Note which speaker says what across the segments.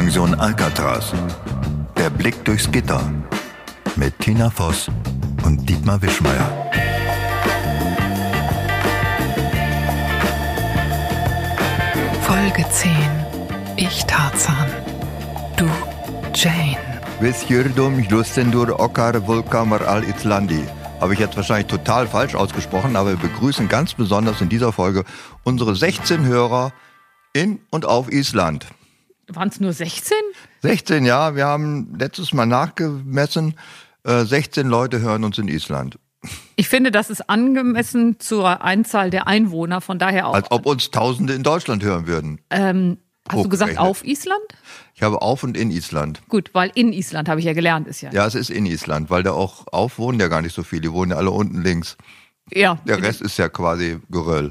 Speaker 1: Pension Alcatraz. Der Blick durchs Gitter. Mit Tina Voss und Dietmar Wischmeyer.
Speaker 2: Folge 10. Ich Tarzan. Du Jane.
Speaker 1: Visjurdum Justendur Okkar Vulkamar al Islandi. Habe ich jetzt wahrscheinlich total falsch ausgesprochen, aber wir begrüßen ganz besonders in dieser Folge unsere 16 Hörer in und auf Island.
Speaker 2: Waren es nur 16?
Speaker 1: 16, ja. Wir haben letztes Mal nachgemessen. 16 Leute hören uns in Island.
Speaker 2: Ich finde, das ist angemessen zur Anzahl der Einwohner, von daher auch.
Speaker 1: Als ob uns Tausende in Deutschland hören würden.
Speaker 2: Hast du gesagt auf Island?
Speaker 1: Ich habe auf und in Island.
Speaker 2: Gut, weil in Island, habe ich ja gelernt, ist ja.
Speaker 1: Ja, es ist in Island, weil da auch auf wohnen ja gar nicht so viele. Die wohnen ja alle unten links.
Speaker 2: Ja.
Speaker 1: Der Rest ist ja quasi Geröll.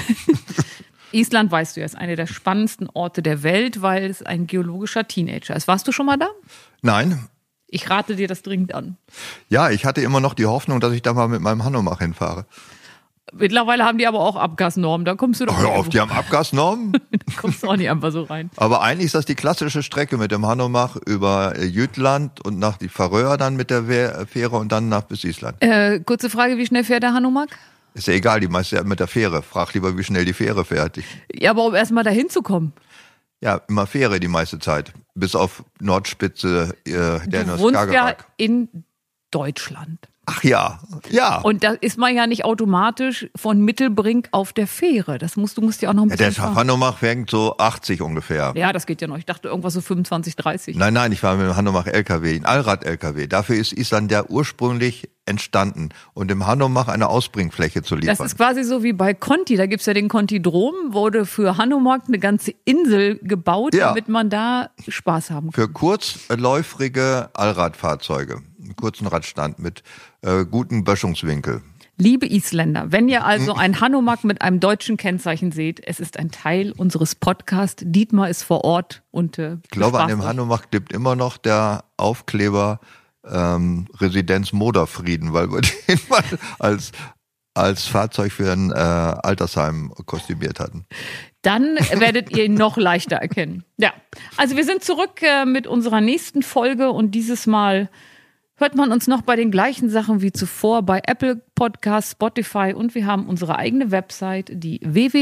Speaker 2: Island, weißt du ja, ist einer der spannendsten Orte der Welt, weil es ein geologischer Teenager ist. Warst du schon mal da?
Speaker 1: Nein.
Speaker 2: Ich rate dir das dringend an.
Speaker 1: Ja, ich hatte immer noch die Hoffnung, dass ich da mal mit meinem Hanomach hinfahre.
Speaker 2: Mittlerweile haben die aber auch Abgasnormen, da kommst du doch
Speaker 1: Hör auf, die haben Abgasnormen?
Speaker 2: Da kommst du auch nicht einfach so rein.
Speaker 1: Aber eigentlich ist das die klassische Strecke mit dem Hanomach über Jütland und nach die Färöer dann mit der Fähre und dann nach bis Island.
Speaker 2: Kurze Frage, wie schnell fährt der Hanomach?
Speaker 1: Ist ja egal, die meiste ja mit der Fähre. Frag lieber, wie schnell die Fähre fährt.
Speaker 2: Ja, aber um erstmal dahin zu kommen.
Speaker 1: Ja, immer Fähre die meiste Zeit. Bis auf Nordspitze der
Speaker 2: Du wohnst ja
Speaker 1: Skagerrak.
Speaker 2: in Deutschland.
Speaker 1: Ach ja, ja.
Speaker 2: Und da ist man ja nicht automatisch von Mittelbrink auf der Fähre. Du musst ja auch noch ein
Speaker 1: Ja,
Speaker 2: bisschen
Speaker 1: der
Speaker 2: fahren.
Speaker 1: Hanomach fängt so 80 ungefähr.
Speaker 2: Ja, das geht ja noch. Ich dachte irgendwas so 25, 30.
Speaker 1: Nein, ich war mit dem Hanomach LKW, ein Allrad-LKW. Dafür ist Island ja ursprünglich entstanden. Und dem Hanomach eine Ausbringfläche zu liefern.
Speaker 2: Das ist quasi so wie bei Conti. Da gibt's ja den Conti-Drom, wurde für Hanomag eine ganze Insel gebaut,
Speaker 1: Ja.
Speaker 2: damit man da Spaß haben kann.
Speaker 1: Für kurzläufige Allradfahrzeuge. Einen kurzen Radstand mit gutem Böschungswinkel.
Speaker 2: Liebe Isländer, wenn ihr also ein Hanomag mit einem deutschen Kennzeichen seht, es ist ein Teil unseres Podcasts. Dietmar ist vor Ort und
Speaker 1: Ich glaube, an dem Hanomach klebt immer noch der Aufkleber Residenz Moderfrieden, weil wir den mal als Fahrzeug für ein Altersheim kostümiert hatten.
Speaker 2: Dann werdet ihr ihn noch leichter erkennen. Ja, also wir sind zurück mit unserer nächsten Folge und dieses Mal hört man uns noch bei den gleichen Sachen wie zuvor bei Apple Podcasts, Spotify und wir haben unsere eigene Website, die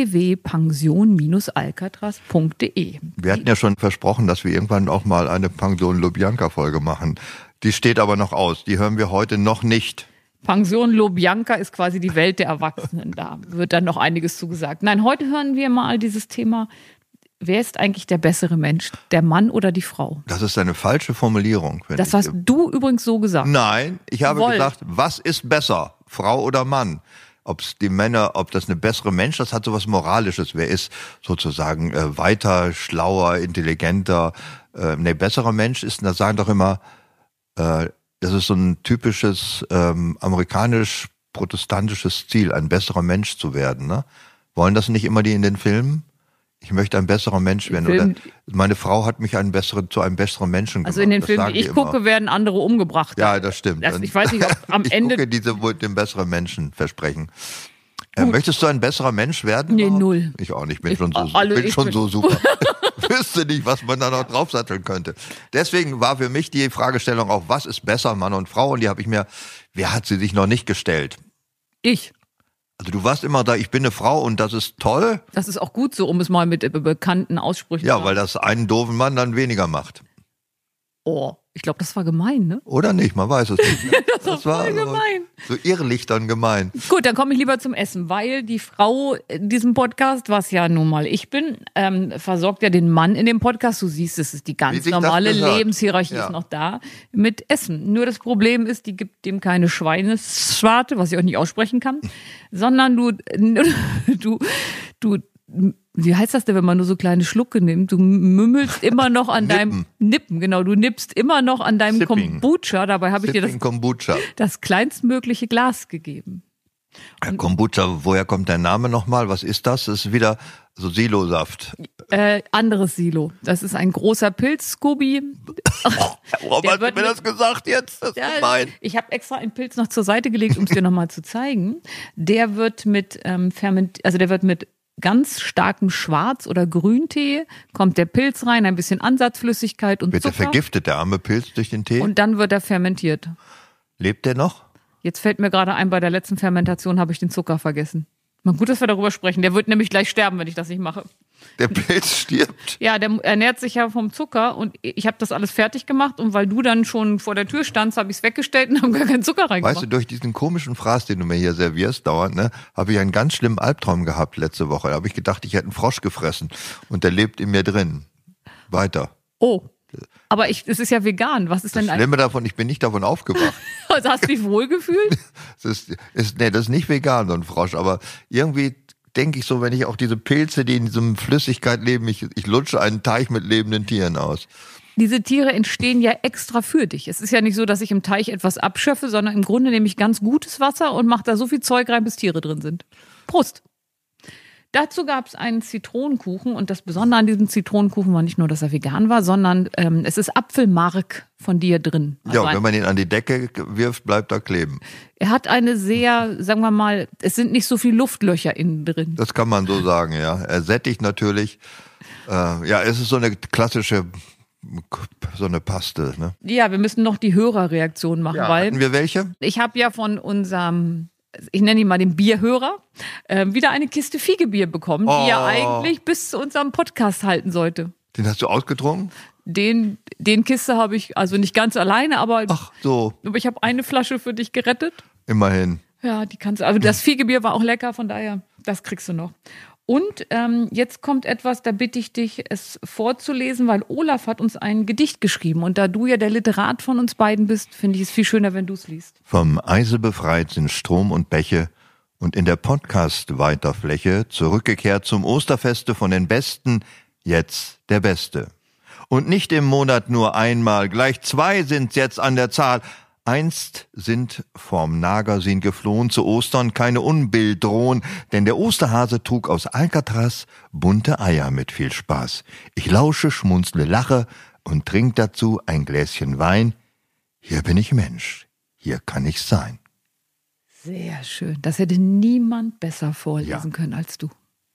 Speaker 2: www.pension-alcatraz.de.
Speaker 1: Wir hatten ja schon versprochen, dass wir irgendwann auch mal eine Pension Lubjanka-Folge machen. Die steht aber noch aus. Die hören wir heute noch nicht.
Speaker 2: Pension Lubjanka ist quasi die Welt der Erwachsenen. Da wird dann noch einiges zugesagt. Nein, heute hören wir mal dieses Thema. Wer ist eigentlich der bessere Mensch? Der Mann oder die Frau?
Speaker 1: Das ist eine falsche Formulierung.
Speaker 2: Das hast du übrigens so gesagt.
Speaker 1: Nein, ich habe
Speaker 2: Jawohl.
Speaker 1: gesagt, was ist besser? Frau oder Mann? Ob das eine bessere Mensch, das hat sowas Moralisches. Wer ist sozusagen weiter, schlauer, intelligenter? Besserer Mensch ist, das sagen doch immer, das ist so ein typisches amerikanisch-protestantisches Ziel, ein besserer Mensch zu werden. Ne? Wollen das nicht immer die in den Filmen? Ich möchte ein besserer Mensch werden. Oder meine Frau hat mich zu einem besseren Menschen gemacht.
Speaker 2: Also in den
Speaker 1: Das
Speaker 2: Filmen,
Speaker 1: sagen
Speaker 2: die ich
Speaker 1: immer.
Speaker 2: gucke, werden andere umgebracht.
Speaker 1: Ja, das stimmt.
Speaker 2: Ich weiß nicht, ob am Ende...
Speaker 1: Ich gucke diese den besseren Menschen versprechen. Möchtest du ein besserer Mensch werden?
Speaker 2: Nee,
Speaker 1: überhaupt?
Speaker 2: null.
Speaker 1: Ich auch nicht. Bin schon
Speaker 2: bin-
Speaker 1: so super. Wüsste nicht, was man da noch draufsatteln könnte. Deswegen war für mich die Fragestellung auch, was ist besser, Mann und Frau? Und die habe ich mir, wer hat sie sich noch nicht gestellt?
Speaker 2: Ich.
Speaker 1: Also du warst immer da, ich bin eine Frau und das ist toll.
Speaker 2: Das ist auch gut so, um es mal mit bekannten Aussprüchen zu
Speaker 1: Ja,
Speaker 2: sagen.
Speaker 1: weil das einen doofen Mann dann weniger macht.
Speaker 2: Oh, ich glaube, das war gemein, ne?
Speaker 1: Oder nicht? Man weiß es nicht.
Speaker 2: Das war voll gemein.
Speaker 1: So irrlichtern gemein.
Speaker 2: Gut, dann komme ich lieber zum Essen, weil die Frau in diesem Podcast, was ja nun mal ich bin, versorgt ja den Mann in dem Podcast. Du siehst, es ist die
Speaker 1: Wie
Speaker 2: ganz
Speaker 1: sich das
Speaker 2: normale
Speaker 1: gehört.
Speaker 2: Lebenshierarchie
Speaker 1: Ja.
Speaker 2: ist noch da, mit Essen. Nur das Problem ist, die gibt dem keine Schweineschwarte, was ich auch nicht aussprechen kann, sondern du, wie heißt das denn, wenn man nur so kleine Schlucke nimmt? Du mümmelst immer noch an deinem Nippen, genau. Du nippst immer noch an deinem
Speaker 1: Sipping.
Speaker 2: Kombucha. Dabei habe ich dir
Speaker 1: Sipping Kombucha.
Speaker 2: das kleinstmögliche Glas gegeben.
Speaker 1: Kombucha, woher kommt der Name nochmal? Was ist das? Das ist wieder so Silosaft.
Speaker 2: Anderes Silo. Das ist ein großer Pilz, Scooby.
Speaker 1: Warum
Speaker 2: Der
Speaker 1: hast du
Speaker 2: wird
Speaker 1: mir das gesagt jetzt? Das ist gemein.
Speaker 2: Ich habe extra einen Pilz noch zur Seite gelegt, um es dir nochmal zu zeigen. Der wird mit ganz starkem Schwarz- oder Grüntee kommt der Pilz rein, ein bisschen Ansatzflüssigkeit und
Speaker 1: Wird
Speaker 2: Zucker.
Speaker 1: der vergiftet, der arme Pilz, durch den Tee?
Speaker 2: Und dann wird er fermentiert.
Speaker 1: Lebt der noch?
Speaker 2: Jetzt fällt mir gerade ein, bei der letzten Fermentation habe ich den Zucker vergessen. Mal gut, dass wir darüber sprechen. Der wird nämlich gleich sterben, wenn ich das nicht mache.
Speaker 1: Der Pilz stirbt.
Speaker 2: Ja, der ernährt sich ja vom Zucker und ich habe das alles fertig gemacht und weil du dann schon vor der Tür standst, habe ich es weggestellt und habe gar keinen Zucker reingemacht.
Speaker 1: Weißt du, durch diesen komischen Fraß, den du mir hier servierst dauernd, ne, habe ich einen ganz schlimmen Albtraum gehabt letzte Woche. Da habe ich gedacht, ich hätte einen Frosch gefressen und der lebt in mir drin. Weiter.
Speaker 2: Oh, aber es ist ja vegan. Was ist
Speaker 1: Das
Speaker 2: denn
Speaker 1: Schlimme davon, ich bin nicht davon aufgewacht.
Speaker 2: Also hast du dich wohlgefühlt?
Speaker 1: Das ist nicht vegan, so ein Frosch, aber irgendwie denke ich so, wenn ich auch diese Pilze, die in diesem Flüssigkeit leben, ich lutsche einen Teich mit lebenden Tieren aus.
Speaker 2: Diese Tiere entstehen ja extra für dich. Es ist ja nicht so, dass ich im Teich etwas abschöpfe, sondern im Grunde nehme ich ganz gutes Wasser und mache da so viel Zeug rein, bis Tiere drin sind. Prost! Dazu gab es einen Zitronenkuchen und das Besondere an diesem Zitronenkuchen war nicht nur, dass er vegan war, sondern es ist Apfelmark von dir drin.
Speaker 1: Also ja, wenn man ihn an die Decke wirft, bleibt er kleben.
Speaker 2: Er hat eine sehr, sagen wir mal, es sind nicht so viele Luftlöcher innen drin.
Speaker 1: Das kann man so sagen, ja. Er sättigt natürlich. Ja, es ist so eine klassische, so eine Paste. Ne?
Speaker 2: Ja, wir müssen noch die Hörerreaktion machen, weil
Speaker 1: hatten wir welche?
Speaker 2: ich habe ja von unserem, ich nenne ihn mal den Bierhörer, wieder eine Kiste Fiegebier bekommen, die er eigentlich bis zu unserem Podcast halten sollte.
Speaker 1: Den hast du ausgetrunken?
Speaker 2: Den Kiste habe ich, also nicht ganz alleine, aber
Speaker 1: Ach so,
Speaker 2: ich habe eine Flasche für dich gerettet.
Speaker 1: immerhin.
Speaker 2: Ja, die kannst du, also das Fiegebier war auch lecker, von daher, das kriegst du noch. Und jetzt kommt etwas, da bitte ich dich, es vorzulesen, weil Olaf hat uns ein Gedicht geschrieben. Und da du ja der Literat von uns beiden bist, finde ich es viel schöner, wenn du es liest.
Speaker 1: Vom Eise befreit sind Strom und Bäche und in der Podcast-Weiterfläche zurückgekehrt zum Osterfeste von den Besten, jetzt der Beste. Und nicht im Monat nur einmal, gleich 2 sind's jetzt an der Zahl. Einst sind vorm Nagersin geflohen, zu Ostern keine Unbill drohen, denn der Osterhase trug aus Alcatraz bunte Eier mit viel Spaß. Ich lausche, schmunzle, lache und trink dazu ein Gläschen Wein. Hier bin ich Mensch, hier kann ich sein.
Speaker 2: Sehr schön. Das hätte niemand besser vorlesen können als du.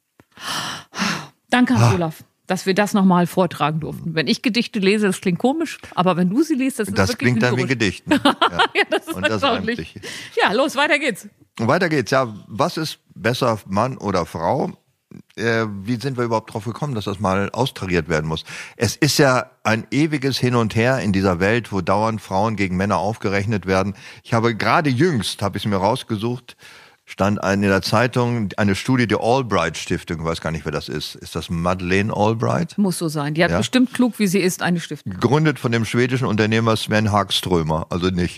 Speaker 2: Danke, Olaf, dass wir das nochmal vortragen durften. Wenn ich Gedichte lese, das klingt komisch, aber wenn du sie liest, das ist
Speaker 1: Das
Speaker 2: wirklich
Speaker 1: klingt dann wie
Speaker 2: lyrisch.
Speaker 1: Gedichten. Ja.
Speaker 2: Ja, das ist
Speaker 1: Und das
Speaker 2: unglaublich.
Speaker 1: reimt sich.
Speaker 2: Ja, los, weiter geht's.
Speaker 1: Und weiter geht's. Ja, was ist besser, Mann oder Frau? Wie sind wir überhaupt drauf gekommen, dass das mal austariert werden muss? Es ist ja ein ewiges Hin und Her in dieser Welt, wo dauernd Frauen gegen Männer aufgerechnet werden. Ich habe gerade jüngst, habe ich es mir rausgesucht, stand in der Zeitung eine Studie der Albright-Stiftung. Ich weiß gar nicht, wer das ist. Ist das Madeleine Albright?
Speaker 2: Muss so sein. Die hat
Speaker 1: Ja.
Speaker 2: bestimmt klug, wie sie ist, eine Stiftung.
Speaker 1: Gegründet von dem schwedischen Unternehmer Sven Hagströmer. Also nicht.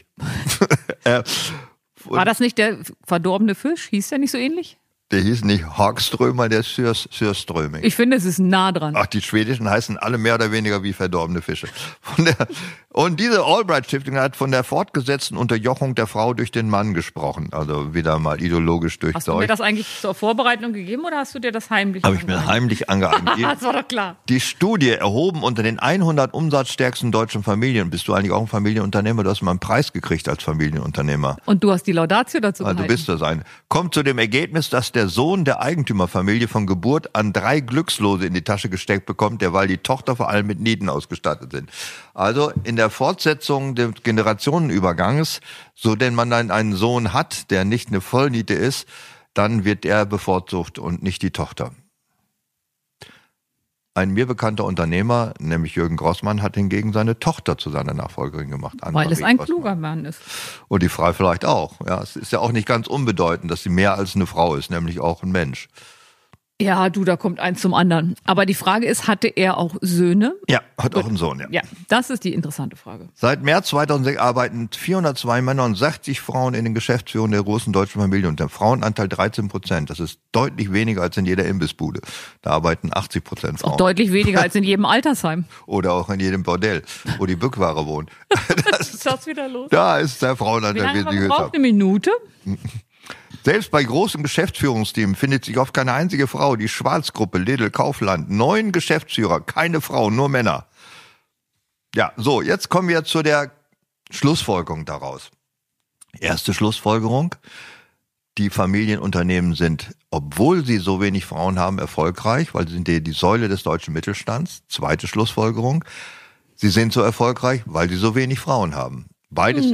Speaker 2: War das nicht der verdorbene Fisch? Hieß der nicht so ähnlich?
Speaker 1: Der hieß nicht Hagströmer, der ist Sürströming.
Speaker 2: Ich finde, es ist nah dran.
Speaker 1: Ach, die Schwedischen heißen alle mehr oder weniger wie verdorbene Fische. Und diese Albright-Stiftung hat von der fortgesetzten Unterjochung der Frau durch den Mann gesprochen. Also wieder mal ideologisch
Speaker 2: Hast du mir
Speaker 1: durchseucht.
Speaker 2: das eigentlich zur Vorbereitung gegeben oder hast du dir das heimlich
Speaker 1: Habe ich mir heimlich angeeignet.
Speaker 2: Das war doch klar.
Speaker 1: Die Studie erhoben unter den 100 umsatzstärksten deutschen Familien. Bist du eigentlich auch ein Familienunternehmer? Du hast mal einen Preis gekriegt als Familienunternehmer.
Speaker 2: Und du hast die Laudatio dazu
Speaker 1: Ah, du
Speaker 2: gehalten.
Speaker 1: bist das ein. Kommt zu dem Ergebnis, dass der Sohn der Eigentümerfamilie von Geburt an 3 Glückslose in die Tasche gesteckt bekommt, derweil die Tochter vor allem mit Nieten ausgestattet sind. Also in der Fortsetzung des Generationenübergangs, so denn man dann einen Sohn hat, der nicht eine Vollniete ist, dann wird er bevorzugt und nicht die Tochter. Ein mir bekannter Unternehmer, nämlich Jürgen Grossmann, hat hingegen seine Tochter zu seiner Nachfolgerin gemacht.
Speaker 2: Weil es ein kluger Mann ist.
Speaker 1: Und die Frau vielleicht auch. Ja, es ist ja auch nicht ganz unbedeutend, dass sie mehr als eine Frau ist, nämlich auch ein Mensch.
Speaker 2: Ja, du, da kommt eins zum anderen. Aber die Frage ist, hatte er auch Söhne?
Speaker 1: Ja, hat auch einen Sohn, ja.
Speaker 2: Ja, das ist die interessante Frage.
Speaker 1: Seit März 2006 arbeiten 402 Männer und 60 Frauen in den Geschäftsführungen der großen deutschen Familien und der Frauenanteil 13%. Das ist deutlich weniger als in jeder Imbissbude. Da arbeiten 80% Frauen.
Speaker 2: Auch deutlich weniger als in jedem Altersheim.
Speaker 1: Oder auch in jedem Bordell, wo die Bückware wohnt.
Speaker 2: Was ist das wieder los?
Speaker 1: Da ist der
Speaker 2: Wie
Speaker 1: Frauenanteil
Speaker 2: lange haben
Speaker 1: wesentlich
Speaker 2: wir
Speaker 1: höher.
Speaker 2: gebraucht? Eine Minute?
Speaker 1: Selbst bei großen Geschäftsführungsteams findet sich oft keine einzige Frau. Die Schwarzgruppe, Lidl, Kaufland, 9 Geschäftsführer, keine Frauen, nur Männer. Ja, so, jetzt kommen wir zu der Schlussfolgerung daraus. Erste Schlussfolgerung. die Familienunternehmen sind, obwohl sie so wenig Frauen haben, erfolgreich, weil sie sind die Säule des deutschen Mittelstands. Zweite Schlussfolgerung. Sie sind so erfolgreich, weil sie so wenig Frauen haben. Beides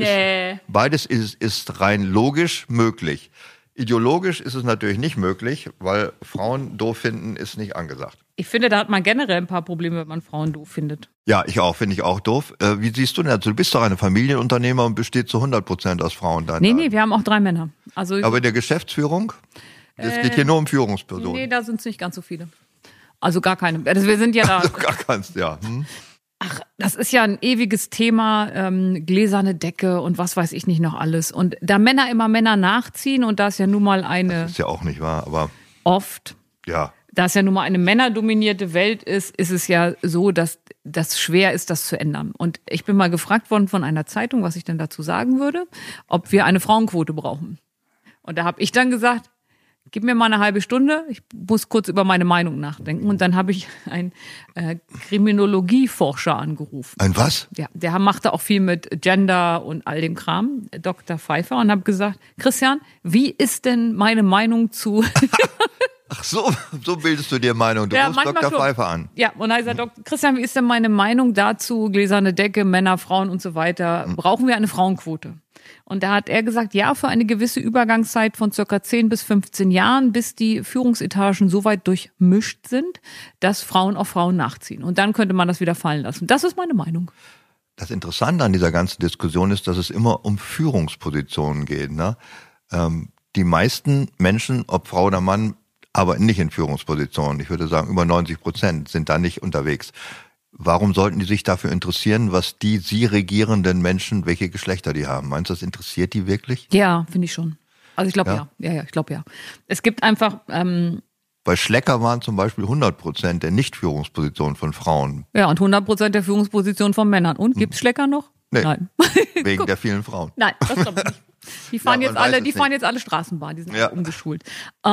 Speaker 1: ist rein logisch möglich. Ideologisch ist es natürlich nicht möglich, weil Frauen doof finden ist nicht angesagt.
Speaker 2: Ich finde, da hat man generell ein paar Probleme, wenn man Frauen doof findet.
Speaker 1: Ja, finde ich auch doof. Wie siehst du denn das? Du bist doch eine Familienunternehmer und besteht zu 100% aus Frauen.
Speaker 2: Nee, wir haben auch 3 Männer. Also
Speaker 1: aber in der Geschäftsführung? Es geht hier nur um Führungspersonen.
Speaker 2: Nee, da sind es nicht ganz so viele. Also gar keine. Also wir sind ja da.
Speaker 1: Also gar keins, ja.
Speaker 2: Ach, das ist ja ein ewiges Thema, gläserne Decke und was weiß ich nicht noch alles. Und da Männer immer Männer nachziehen und da ist ja nun mal
Speaker 1: Das ist ja auch nicht wahr, aber...
Speaker 2: Oft.
Speaker 1: Ja.
Speaker 2: Da es ja nun mal eine männerdominierte Welt ist, ist es ja so, dass das schwer ist, das zu ändern. Und ich bin mal gefragt worden von einer Zeitung, was ich denn dazu sagen würde, ob wir eine Frauenquote brauchen. Und da habe ich dann gesagt, gib mir mal eine halbe Stunde, ich muss kurz über meine Meinung nachdenken. Und dann habe ich einen Kriminologieforscher angerufen.
Speaker 1: Ein was?
Speaker 2: Ja, der machte auch viel mit Gender und all dem Kram, Dr. Pfeiffer, und habe gesagt, Christian, wie ist denn meine Meinung zu...
Speaker 1: Ach so bildest du dir Meinung. Du rufst Dr. Pfeiffer an.
Speaker 2: Ja, und dann sagt Christian, wie ist denn meine Meinung dazu, gläserne Decke, Männer, Frauen und so weiter, brauchen wir eine Frauenquote? Und da hat er gesagt, ja, für eine gewisse Übergangszeit von circa 10 bis 15 Jahren, bis die Führungsetagen so weit durchmischt sind, dass Frauen auf Frauen nachziehen. Und dann könnte man das wieder fallen lassen. Das ist meine Meinung.
Speaker 1: Das Interessante an dieser ganzen Diskussion ist, dass es immer um Führungspositionen geht. Ne? Die meisten Menschen, ob Frau oder Mann, aber nicht in Führungspositionen. Ich würde sagen, über 90% sind da nicht unterwegs. Warum sollten die sich dafür interessieren, was die sie regierenden Menschen, welche Geschlechter die haben? Meinst du, das interessiert die wirklich?
Speaker 2: Ja, finde ich schon. Also ich glaube ja. Ja, ich glaube ja. Es gibt einfach...
Speaker 1: Bei Schlecker waren zum Beispiel 100% der Nicht-Führungspositionen von Frauen.
Speaker 2: Ja, und 100% der Führungspositionen von Männern. Und gibt's Schlecker noch?
Speaker 1: Nee,
Speaker 2: nein.
Speaker 1: Wegen der vielen Frauen.
Speaker 2: Nein, das glaube ich nicht. Die fahren jetzt alle Straßenbahn, die sind alle umgeschult.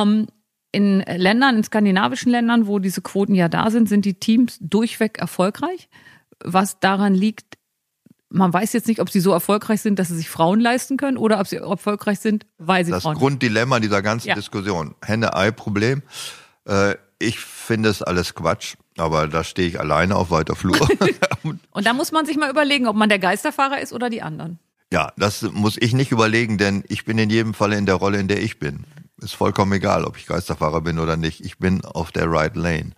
Speaker 2: In Ländern, in skandinavischen Ländern, wo diese Quoten ja da sind, sind die Teams durchweg erfolgreich. Was daran liegt, man weiß jetzt nicht, ob sie so erfolgreich sind, dass sie sich Frauen leisten können oder ob sie erfolgreich sind, weil sie Frauen sind.
Speaker 1: Das Grunddilemma dieser ganzen Diskussion. Henne-Ei-Problem. Ich finde es alles Quatsch, aber da stehe ich alleine auf weiter Flur.
Speaker 2: Und da muss man sich mal überlegen, ob man der Geisterfahrer ist oder die anderen.
Speaker 1: Ja, das muss ich nicht überlegen, denn ich bin in jedem Fall in der Rolle, in der ich bin. Ist vollkommen egal, ob ich Geisterfahrer bin oder nicht. Ich bin auf der right lane.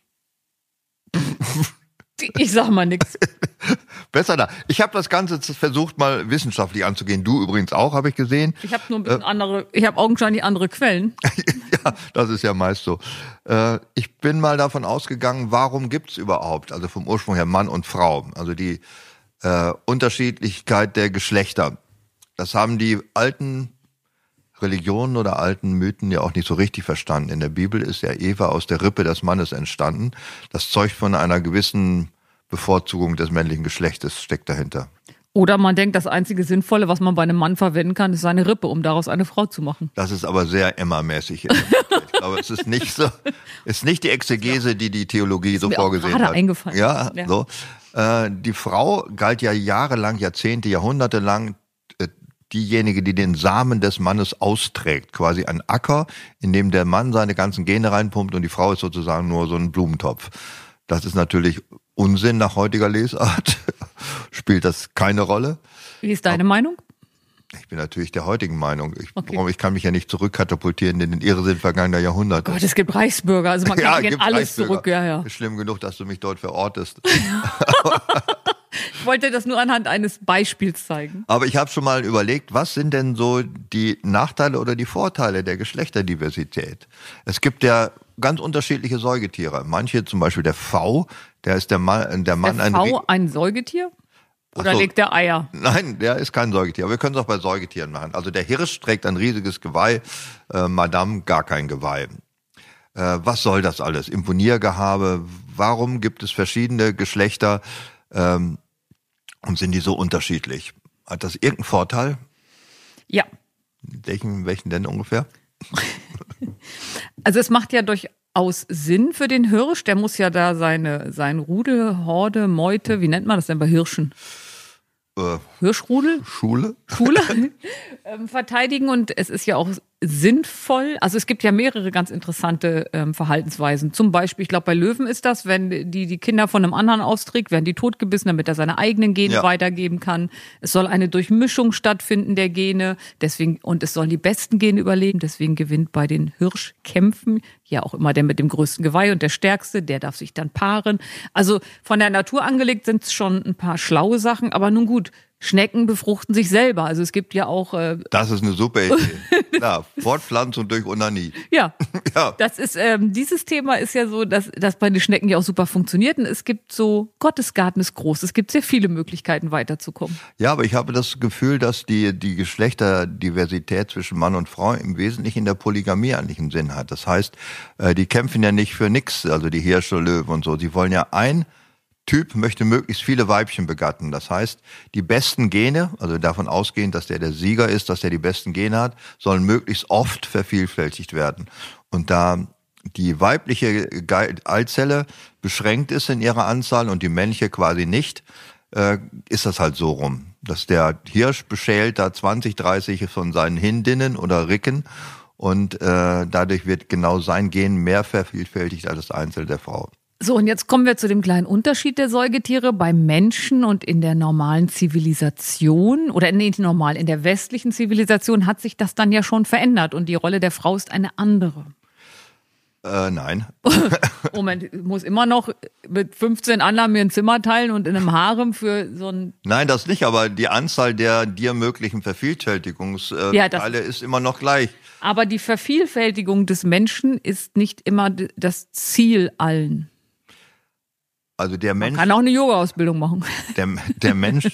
Speaker 2: Ich sag mal nichts.
Speaker 1: Besser da. Ich habe das Ganze versucht, mal wissenschaftlich anzugehen. Du übrigens auch, habe ich gesehen.
Speaker 2: Ich habe nur ein bisschen ich habe augenscheinlich andere Quellen.
Speaker 1: Ja, das ist ja meist so. Ich bin mal davon ausgegangen, warum gibt's überhaupt, also vom Ursprung her Mann und Frau, also die Unterschiedlichkeit der Geschlechter. Das haben die alten Religionen oder alten Mythen ja auch nicht so richtig verstanden. In der Bibel ist ja Eva aus der Rippe des Mannes entstanden. Das zeugt von einer gewissen Bevorzugung des männlichen Geschlechtes, steckt dahinter.
Speaker 2: Oder man denkt, das einzige Sinnvolle, was man bei einem Mann verwenden kann, ist seine Rippe, um daraus eine Frau zu machen.
Speaker 1: Das ist aber sehr Emma-mäßig. Ich glaube, es ist nicht so, ist nicht die Exegese, die Theologie so vorgesehen hat. Ist mir auch gerade
Speaker 2: eingefallen.
Speaker 1: Ja, so. Die Frau galt ja jahrelang, Jahrzehnte, Jahrhunderte lang diejenige, die den Samen des Mannes austrägt. Quasi ein Acker, in dem der Mann seine ganzen Gene reinpumpt und die Frau ist sozusagen nur so ein Blumentopf. Das ist natürlich Unsinn nach heutiger Lesart. Spielt das keine Rolle.
Speaker 2: Wie ist deine Meinung?
Speaker 1: Ich bin natürlich der heutigen Meinung. Ich kann mich ja nicht zurückkatapultieren in den Irrsinn vergangener Jahrhunderte.
Speaker 2: Gott, es gibt Reichsbürger, also man kann nicht alles zurück. Ja.
Speaker 1: Ist schlimm genug, dass du mich dort verortest.
Speaker 2: Ich wollte das nur anhand eines Beispiels zeigen.
Speaker 1: Aber ich habe schon mal überlegt, was sind denn so die Nachteile oder die Vorteile der Geschlechterdiversität? Es gibt ja ganz unterschiedliche Säugetiere. Manche, zum Beispiel der V, der ist der Mann
Speaker 2: ein Säugetier? Oder legt der Eier?
Speaker 1: Nein, der ist kein Säugetier. Aber wir können es auch bei Säugetieren machen. Also der Hirsch trägt ein riesiges Geweih, Madame gar kein Geweih. Was soll das alles? Imponiergehabe? Warum gibt es verschiedene Geschlechter? Und sind die so unterschiedlich? Hat das irgendeinen Vorteil?
Speaker 2: Ja.
Speaker 1: Welchen denn ungefähr?
Speaker 2: Also es macht ja durchaus Sinn für den Hirsch. Der muss ja da sein Rudel, Horde, Meute, wie nennt man das denn bei Hirschen?
Speaker 1: Hirschrudel? Schule?
Speaker 2: Verteidigen. Und es ist ja auch sinnvoll? Also es gibt ja mehrere ganz interessante Verhaltensweisen. Zum Beispiel, ich glaube, bei Löwen ist das, wenn die Kinder von einem anderen austrägt, werden die totgebissen, damit er seine eigenen Gene weitergeben kann. Es soll eine Durchmischung stattfinden der Gene, und es sollen die besten Gene überleben. Deswegen gewinnt bei den Hirschkämpfen ja auch immer der mit dem größten Geweih und der stärkste, der darf sich dann paaren. Also von der Natur angelegt sind es schon ein paar schlaue Sachen, aber nun gut, Schnecken befruchten sich selber. Also es gibt ja auch...
Speaker 1: das ist eine super Idee. Klar, Fortpflanzung durch Onanie.
Speaker 2: Ja, das ist, dieses Thema ist ja so, dass bei den Schnecken ja auch super funktioniert. Und es gibt so, Gottes Garten ist groß. Es gibt sehr viele Möglichkeiten, weiterzukommen.
Speaker 1: Ja, aber ich habe das Gefühl, dass die Geschlechterdiversität zwischen Mann und Frau im Wesentlichen in der Polygamie eigentlich einen Sinn hat. Das heißt, die kämpfen ja nicht für nichts, also die Hirsche, Löwen und so. Sie wollen ja ein Typ möchte möglichst viele Weibchen begatten. Das heißt, die besten Gene, also davon ausgehend, dass der Sieger ist, dass der die besten Gene hat, sollen möglichst oft vervielfältigt werden. Und da die weibliche Eizelle beschränkt ist in ihrer Anzahl und die männliche quasi nicht, ist das halt so rum. Dass der Hirsch beschält da 20, 30 von seinen Hindinnen oder Ricken und dadurch wird genau sein Gen mehr vervielfältigt als das Einzel der Frau.
Speaker 2: So, und jetzt kommen wir zu dem kleinen Unterschied der Säugetiere beim Menschen und in der normalen Zivilisation oder in der westlichen Zivilisation hat sich das dann ja schon verändert und die Rolle der Frau ist eine andere.
Speaker 1: Nein.
Speaker 2: Moment, ich muss immer noch mit 15 anderen mir ein Zimmer teilen und in einem Harem für so ein...
Speaker 1: Nein, das nicht, aber die Anzahl der dir möglichen Vervielfältigungsteile ist immer noch gleich.
Speaker 2: Aber die Vervielfältigung des Menschen ist nicht immer das Ziel allen.
Speaker 1: Also der Mensch.
Speaker 2: Man kann auch eine Yoga-Ausbildung machen.
Speaker 1: Der Mensch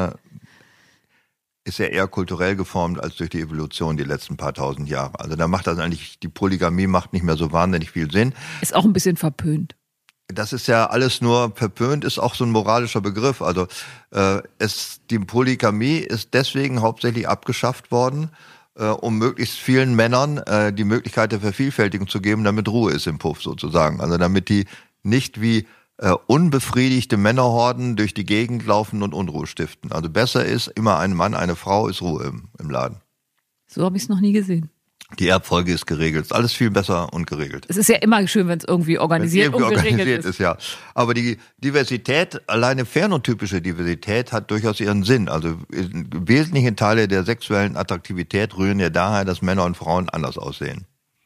Speaker 1: ist ja eher kulturell geformt als durch die Evolution die letzten paar tausend Jahre. Also da macht das eigentlich, die Polygamie macht nicht mehr so wahnsinnig viel Sinn.
Speaker 2: Ist auch ein bisschen verpönt.
Speaker 1: Das ist ja alles nur verpönt, ist auch so ein moralischer Begriff. Also die Polygamie ist deswegen hauptsächlich abgeschafft worden, um möglichst vielen Männern die Möglichkeit der Vervielfältigung zu geben, damit Ruhe ist im Puff sozusagen. Also damit die nicht wie unbefriedigte Männerhorden durch die Gegend laufen und Unruhe stiften. Also besser ist immer ein Mann, eine Frau, ist Ruhe im Laden.
Speaker 2: So habe ich es noch nie gesehen.
Speaker 1: Die Erbfolge ist geregelt. Ist alles viel besser und geregelt.
Speaker 2: Es ist ja immer schön, wenn es irgendwie organisiert und geregelt ist.
Speaker 1: Ja. Aber die Diversität, alleine phänotypische Diversität, hat durchaus ihren Sinn. Also wesentliche Teile der sexuellen Attraktivität rühren ja daher, dass Männer und Frauen anders aussehen.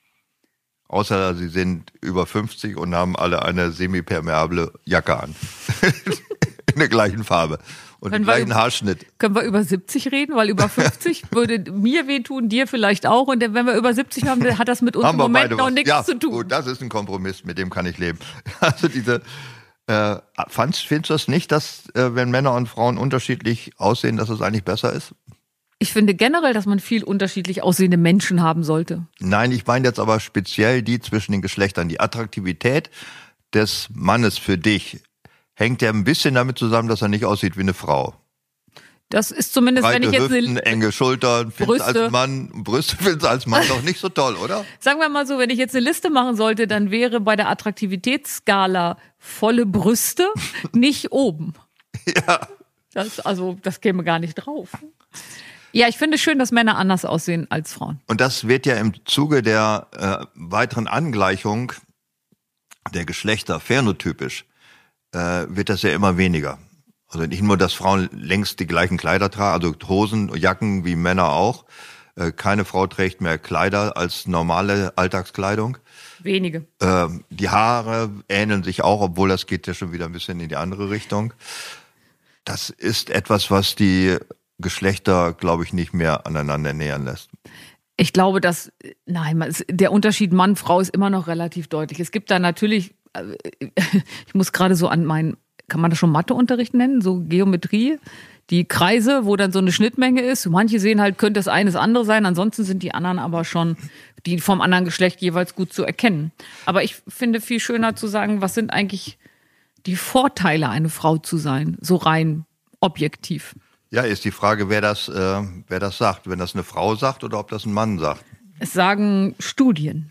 Speaker 1: Außer sie sind über 50 und haben alle eine semipermeable Jacke an. In der gleichen Farbe. Und den gleichen Haarschnitt.
Speaker 2: Können wir über 70 reden? Weil über 50 würde mir wehtun, dir vielleicht auch. Und wenn wir über 70 haben, hat das mit uns im Moment noch nichts zu tun.
Speaker 1: Gut, das ist ein Kompromiss, mit dem kann ich leben. Also findest du das nicht, dass wenn Männer und Frauen unterschiedlich aussehen, dass es eigentlich besser ist?
Speaker 2: Ich finde generell, dass man viel unterschiedlich aussehende Menschen haben sollte.
Speaker 1: Nein, ich meine jetzt aber speziell die zwischen den Geschlechtern. Die Attraktivität des Mannes für dich hängt ja ein bisschen damit zusammen, dass er nicht aussieht wie eine Frau.
Speaker 2: Das ist zumindest,
Speaker 1: breite
Speaker 2: wenn ich jetzt
Speaker 1: Hüften, enge Schultern, Brüste findest du als Mann doch nicht so toll, oder?
Speaker 2: Sagen wir mal so, wenn ich jetzt eine Liste machen sollte, dann wäre bei der Attraktivitätsskala volle Brüste nicht oben.
Speaker 1: Ja.
Speaker 2: Das käme gar nicht drauf. Ja, ich finde es schön, dass Männer anders aussehen als Frauen.
Speaker 1: Und das wird ja im Zuge der weiteren Angleichung der Geschlechter phänotypisch, wird das ja immer weniger. Also nicht nur, dass Frauen längst die gleichen Kleider tragen, also Hosen, Jacken wie Männer auch. Keine Frau trägt mehr Kleider als normale Alltagskleidung.
Speaker 2: Wenige.
Speaker 1: Die Haare ähneln sich auch, obwohl das geht ja schon wieder ein bisschen in die andere Richtung. Das ist etwas, was die Geschlechter, glaube ich, nicht mehr aneinander nähern lässt.
Speaker 2: Ich glaube, der Unterschied Mann-Frau ist immer noch relativ deutlich. Es gibt da natürlich, ich muss gerade so an kann man das schon Matheunterricht nennen, so Geometrie, die Kreise, wo dann so eine Schnittmenge ist. Manche sehen halt, könnte das eine das andere sein, ansonsten sind die anderen aber schon, die vom anderen Geschlecht jeweils gut zu erkennen. Aber ich finde viel schöner zu sagen, was sind eigentlich die Vorteile, eine Frau zu sein, so rein objektiv.
Speaker 1: Ja, ist die Frage, wer das sagt. Wenn das eine Frau sagt oder ob das ein Mann sagt.
Speaker 2: Es sagen Studien.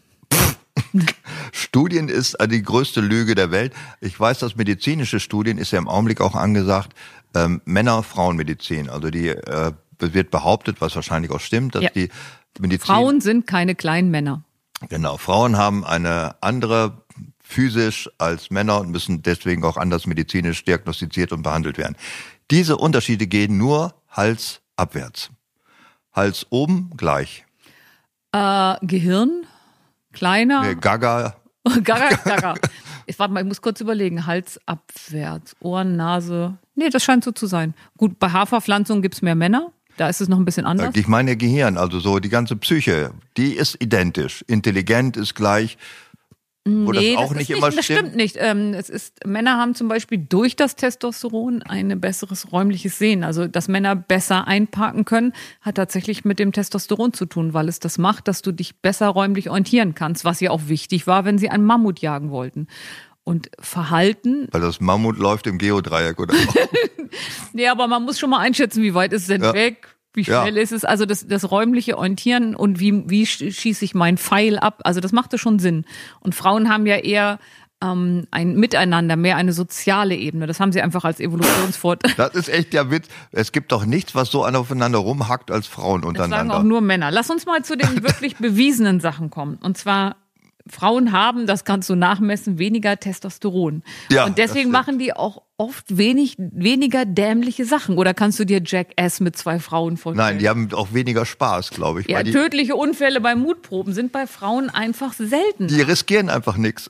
Speaker 1: Studien ist die größte Lüge der Welt. Ich weiß, dass medizinische Studien ist ja im Augenblick auch angesagt, Männer-Frauen-Medizin. Also wird behauptet, was wahrscheinlich auch stimmt, dass die Medizin.
Speaker 2: Frauen sind keine kleinen Männer.
Speaker 1: Genau, Frauen haben eine andere physisch als Männer und müssen deswegen auch anders medizinisch diagnostiziert und behandelt werden. Diese Unterschiede gehen nur halsabwärts. Hals oben gleich.
Speaker 2: Gehirn, kleiner.
Speaker 1: Nee, Gaga.
Speaker 2: Gaga. Warte mal, ich muss kurz überlegen. Hals abwärts, Ohren, Nase. Nee, das scheint so zu sein. Gut, bei Haarverpflanzung gibt's mehr Männer. Da ist es noch ein bisschen anders.
Speaker 1: Ich meine Gehirn, also so die ganze Psyche, die ist identisch. Intelligent ist gleich. Wo
Speaker 2: Nee,
Speaker 1: das auch nicht immer
Speaker 2: das stimmt nicht. Männer haben zum Beispiel durch das Testosteron ein besseres räumliches Sehen. Also, dass Männer besser einparken können, hat tatsächlich mit dem Testosteron zu tun, weil es das macht, dass du dich besser räumlich orientieren kannst, was ja auch wichtig war, wenn sie einen Mammut jagen wollten. Und Verhalten.
Speaker 1: Weil das Mammut läuft im Geodreieck oder so.
Speaker 2: Nee, aber man muss schon mal einschätzen, wie weit ist es denn weg? Wie schnell ist es? Also das räumliche Orientieren und wie schieße ich meinen Pfeil ab? Also das machte schon Sinn. Und Frauen haben ja eher ein Miteinander, mehr eine soziale Ebene. Das haben sie einfach als Evolutionsvorteil.
Speaker 1: Das ist echt der Witz. Es gibt doch nichts, was so aufeinander rumhackt als Frauen untereinander.
Speaker 2: Das sagen auch nur Männer. Lass uns mal zu den wirklich bewiesenen Sachen kommen. Und zwar Frauen haben, das kannst du nachmessen, weniger Testosteron.
Speaker 1: Ja,
Speaker 2: und deswegen machen die auch oft weniger dämliche Sachen. Oder kannst du dir Jackass mit 2 Frauen vorstellen?
Speaker 1: Nein, die haben auch weniger Spaß, glaube ich.
Speaker 2: Ja, tödliche Unfälle bei Mutproben sind bei Frauen einfach selten.
Speaker 1: Die riskieren einfach nichts.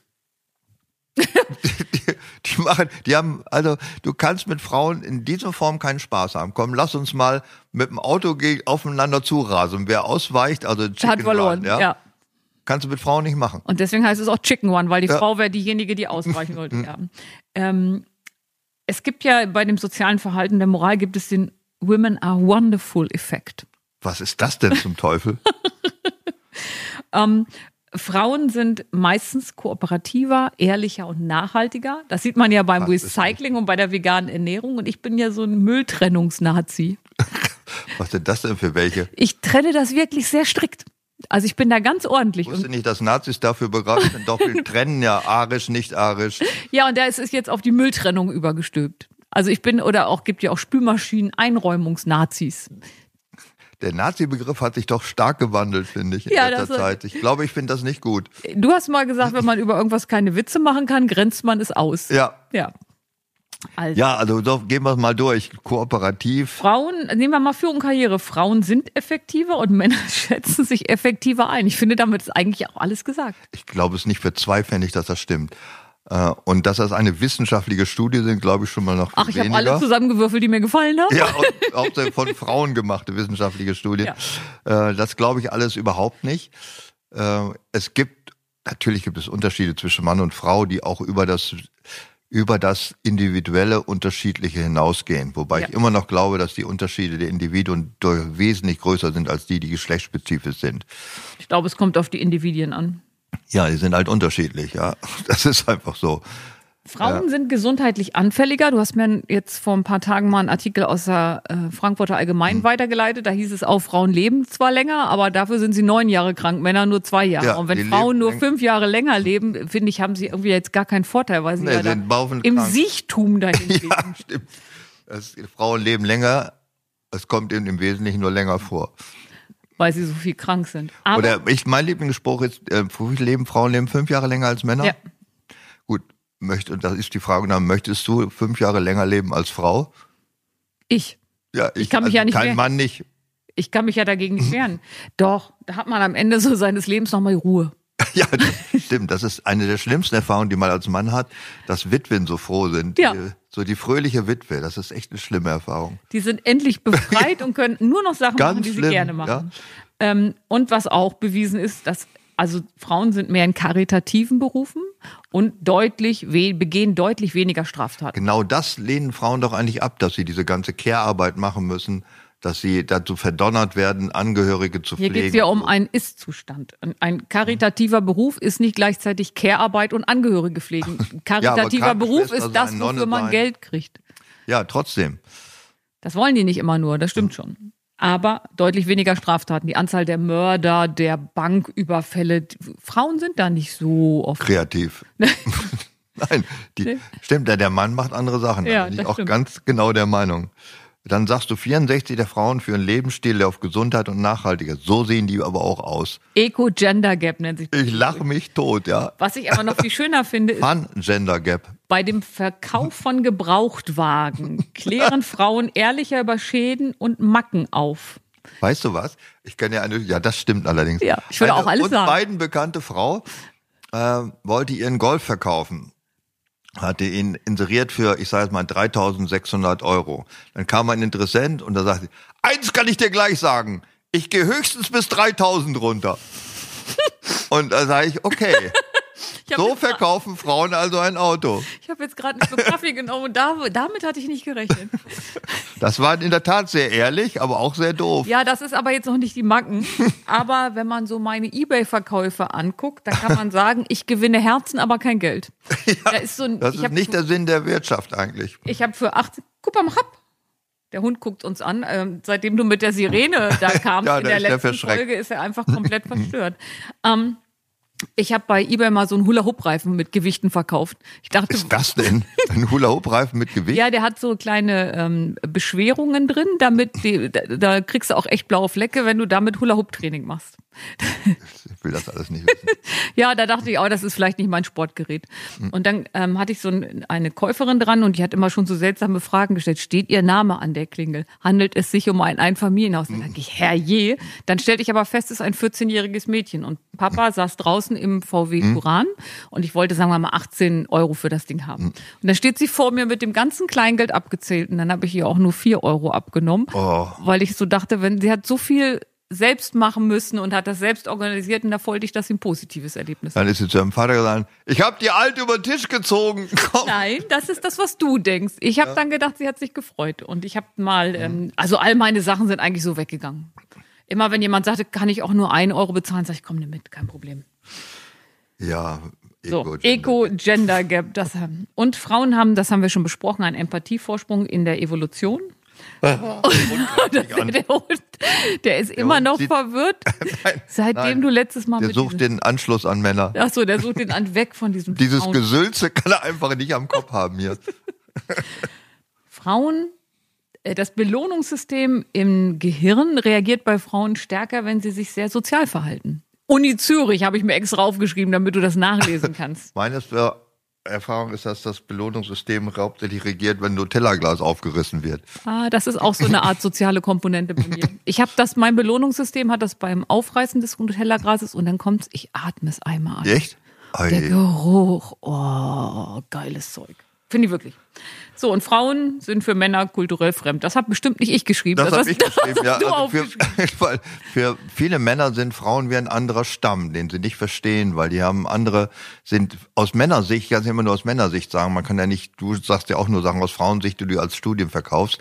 Speaker 1: Also du kannst mit Frauen in dieser Form keinen Spaß haben. Komm, lass uns mal mit dem Auto aufeinander zurasen. Wer ausweicht, also Chicken
Speaker 2: hat verloren,
Speaker 1: Run, ja. Kannst du mit Frauen nicht machen.
Speaker 2: Und deswegen heißt es auch Chicken One, weil die Frau wäre diejenige, die ausweichen wollte. Ja. Es gibt ja bei dem sozialen Verhalten der Moral gibt es den Women are wonderful Effekt.
Speaker 1: Was ist das denn zum Teufel?
Speaker 2: Frauen sind meistens kooperativer, ehrlicher und nachhaltiger. Das sieht man ja beim Recycling und bei der veganen Ernährung. Und ich bin ja so ein Mülltrennungsnazi.
Speaker 1: Was sind das denn für welche?
Speaker 2: Ich trenne das wirklich sehr strikt. Also ich bin da ganz ordentlich.
Speaker 1: Ich wusste nicht, dass Nazis dafür bereit sind, doppelt trennen, ja, arisch, nicht arisch.
Speaker 2: Ja, und da ist es jetzt auf die Mülltrennung übergestülpt. Also gibt ja auch Spülmaschinen, Einräumungsnazis.
Speaker 1: Der Nazi-Begriff hat sich doch stark gewandelt, finde ich, in letzter Zeit. Ich glaube, ich finde das nicht gut.
Speaker 2: Du hast mal gesagt, wenn man über irgendwas keine Witze machen kann, grenzt man es aus.
Speaker 1: Ja.
Speaker 2: Also
Speaker 1: so, gehen wir es mal durch. Kooperativ.
Speaker 2: Frauen, nehmen wir mal Führung und Karriere. Frauen sind effektiver und Männer schätzen sich effektiver ein. Ich finde, damit ist eigentlich auch alles gesagt.
Speaker 1: Ich glaube es nicht für zweifällig, dass das stimmt. Und dass das eine wissenschaftliche Studie sind, glaube ich schon mal noch viel weniger.
Speaker 2: Ich habe alle zusammengewürfelt, die mir gefallen haben.
Speaker 1: Ja, und auch von Frauen gemachte wissenschaftliche Studie. Ja. Das glaube ich alles überhaupt nicht. Natürlich gibt es Unterschiede zwischen Mann und Frau, die auch über das individuelle Unterschiedliche hinausgehen. Wobei ich immer noch glaube, dass die Unterschiede der Individuen wesentlich größer sind als die geschlechtsspezifisch sind.
Speaker 2: Ich glaube, es kommt auf die Individuen an.
Speaker 1: Ja, die sind halt unterschiedlich, ja. Das ist einfach so.
Speaker 2: Frauen sind gesundheitlich anfälliger. Du hast mir jetzt vor ein paar Tagen mal einen Artikel aus der Frankfurter Allgemeinen weitergeleitet. Da hieß es auch, Frauen leben zwar länger, aber dafür sind sie 9 Jahre krank, Männer nur 2 Jahre. Und wenn Frauen nur 5 Jahre länger leben, finde ich, haben sie irgendwie jetzt gar keinen Vorteil, weil sie im Siechtum dahin leben.
Speaker 1: Ja, stimmt. Frauen leben länger, es kommt ihnen im Wesentlichen nur länger vor.
Speaker 2: Weil sie so viel krank sind.
Speaker 1: Mein Lieblingsspruch ist, Frauen leben 5 Jahre länger als Männer?
Speaker 2: Ja.
Speaker 1: Gut. Und das ist die Frage, möchtest du 5 Jahre länger leben als Frau?
Speaker 2: Ich?
Speaker 1: Ja,
Speaker 2: ich kann mich ja nicht
Speaker 1: kein
Speaker 2: wehren.
Speaker 1: Mann nicht.
Speaker 2: Ich kann mich ja dagegen nicht wehren. Doch, da hat man am Ende so seines Lebens nochmal Ruhe.
Speaker 1: Ja, das stimmt. Das ist eine der schlimmsten Erfahrungen, die man als Mann hat, dass Witwen so froh sind.
Speaker 2: Ja.
Speaker 1: Die fröhliche Witwe, das ist echt eine schlimme Erfahrung.
Speaker 2: Die sind endlich befreit und können nur noch Sachen machen, die sie gerne machen. Ja. Und was auch bewiesen ist, dass Frauen sind mehr in karitativen Berufen und begehen deutlich weniger Straftaten.
Speaker 1: Genau das lehnen Frauen doch eigentlich ab, dass sie diese ganze Care-Arbeit machen müssen, dass sie dazu verdonnert werden, Angehörige zu pflegen.
Speaker 2: Hier geht es ja um einen Ist-Zustand. Ein karitativer Beruf ist nicht gleichzeitig Care-Arbeit und Angehörige pflegen. Karitativer Beruf ist das, wofür man Geld kriegt.
Speaker 1: Ja, trotzdem.
Speaker 2: Das wollen die nicht immer nur, das stimmt schon. Aber deutlich weniger Straftaten. Die Anzahl der Mörder, der Banküberfälle. Frauen sind da nicht so oft.
Speaker 1: Kreativ. Nein, stimmt, der Mann macht andere Sachen. Da bin ich auch ganz genau der Meinung. Dann sagst du 64 der Frauen für einen Lebensstil, der auf Gesundheit und Nachhaltigkeit. So sehen die aber auch aus.
Speaker 2: Eco-Gender Gap nennt sich das.
Speaker 1: Ich lache mich tot, ja.
Speaker 2: Was ich aber noch viel schöner finde, ist,
Speaker 1: Fun-Gender Gap.
Speaker 2: bei dem Verkauf von Gebrauchtwagen klären Frauen ehrlicher über Schäden und Macken auf.
Speaker 1: Weißt du was? Ich kenne ja das stimmt allerdings.
Speaker 2: Ja, ich würde auch alles
Speaker 1: uns
Speaker 2: sagen.
Speaker 1: beiden bekannte Frau wollte ihren Golf verkaufen. Hatte ihn inseriert für, ich sage jetzt mal, 3.600 €. Dann kam ein Interessent und da sagte, eins kann ich dir gleich sagen, ich gehe höchstens bis 3.000 runter. Und da sage ich, okay, so verkaufen Frauen also ein Auto.
Speaker 2: Ich habe jetzt gerade einen Schluck Kaffee genommen und damit hatte ich nicht gerechnet.
Speaker 1: Das war in der Tat sehr ehrlich, aber auch sehr doof.
Speaker 2: Ja, das ist aber jetzt noch nicht die Macken. Aber wenn man so meine eBay-Verkäufe anguckt, dann kann man sagen, ich gewinne Herzen, aber kein Geld.
Speaker 1: Ja, das ist nicht der Sinn der Wirtschaft eigentlich.
Speaker 2: Ich habe für 80, guck mal, der Hund guckt uns an. Seitdem du mit der Sirene da kamst
Speaker 1: Ja,
Speaker 2: in der letzten Folge, ist er einfach komplett verstört. Ich habe bei eBay mal so einen Hula-Hoop-Reifen mit Gewichten verkauft. Ich dachte,
Speaker 1: was ist das denn? Ein Hula-Hoop-Reifen mit Gewicht?
Speaker 2: Ja, der hat so kleine Beschwerungen drin, damit da kriegst du auch echt blaue Flecke, wenn du damit Hula-Hoop-Training machst.
Speaker 1: Ich will das alles nicht wissen.
Speaker 2: Ja, da dachte ich, das ist vielleicht nicht mein Sportgerät. Und dann hatte ich so eine Käuferin dran und die hat immer schon so seltsame Fragen gestellt. Steht ihr Name an der Klingel? Handelt es sich um ein Einfamilienhaus? Dann denke ich, herrje. Dann stellte ich aber fest, es ist ein 14-jähriges Mädchen. Und Papa saß draußen im VW Touran und ich wollte, sagen wir mal, 18 € für das Ding haben. Und dann steht sie vor mir mit dem ganzen Kleingeld abgezählt und dann habe ich ihr auch nur 4 € abgenommen, weil ich so dachte, wenn sie hat so viel selbst machen müssen und hat das selbst organisiert und da wollte ich, dass sie ein positives Erlebnis hat.
Speaker 1: Dann ist sie zu ihrem Vater gesagt, ich habe die Alte über den Tisch gezogen. Komm.
Speaker 2: Nein, das ist das, was du denkst. Ich habe dann gedacht, sie hat sich gefreut und ich habe mal, also all meine Sachen sind eigentlich so weggegangen. Immer wenn jemand sagte, kann ich auch nur 1 € bezahlen, sage ich, komm, nimm mit, kein Problem.
Speaker 1: Ja,
Speaker 2: Eco-Gender Gap. Und Frauen haben, das haben wir schon besprochen, einen Empathievorsprung in der Evolution. Der Hund, der ist immer noch verwirrt, seitdem du letztes Mal
Speaker 1: der sucht den Anschluss an Männer.
Speaker 2: Achso, der sucht den weg von diesem
Speaker 1: Dieses
Speaker 2: Frauen.
Speaker 1: Gesülze kann er einfach nicht am Kopf haben hier.
Speaker 2: Frauen, das Belohnungssystem im Gehirn reagiert bei Frauen stärker, wenn sie sich sehr sozial verhalten. Uni Zürich habe ich mir extra aufgeschrieben, damit du das nachlesen kannst.
Speaker 1: Meines Erfahrung ist, dass das Belohnungssystem hauptsächlich regiert, wenn ein Nutella-Glas aufgerissen wird.
Speaker 2: Das ist auch so eine Art soziale Komponente bei mir. Mein Belohnungssystem hat das beim Aufreißen des Nutella-Glases und dann kommt's, ich atme es einmal an.
Speaker 1: Echt?
Speaker 2: Der Geruch, geiles Zeug. Finde ich wirklich. So, und Frauen sind für Männer kulturell fremd. Das hat bestimmt nicht ich geschrieben.
Speaker 1: Das habe ich geschrieben, ja.
Speaker 2: Du
Speaker 1: Also für viele Männer sind Frauen wie ein anderer Stamm, den sie nicht verstehen, weil die sind aus Männersicht, ich kann es immer nur aus Männersicht sagen, man kann ja nicht, du sagst ja auch nur Sachen aus Frauensicht, die du als Studien verkaufst.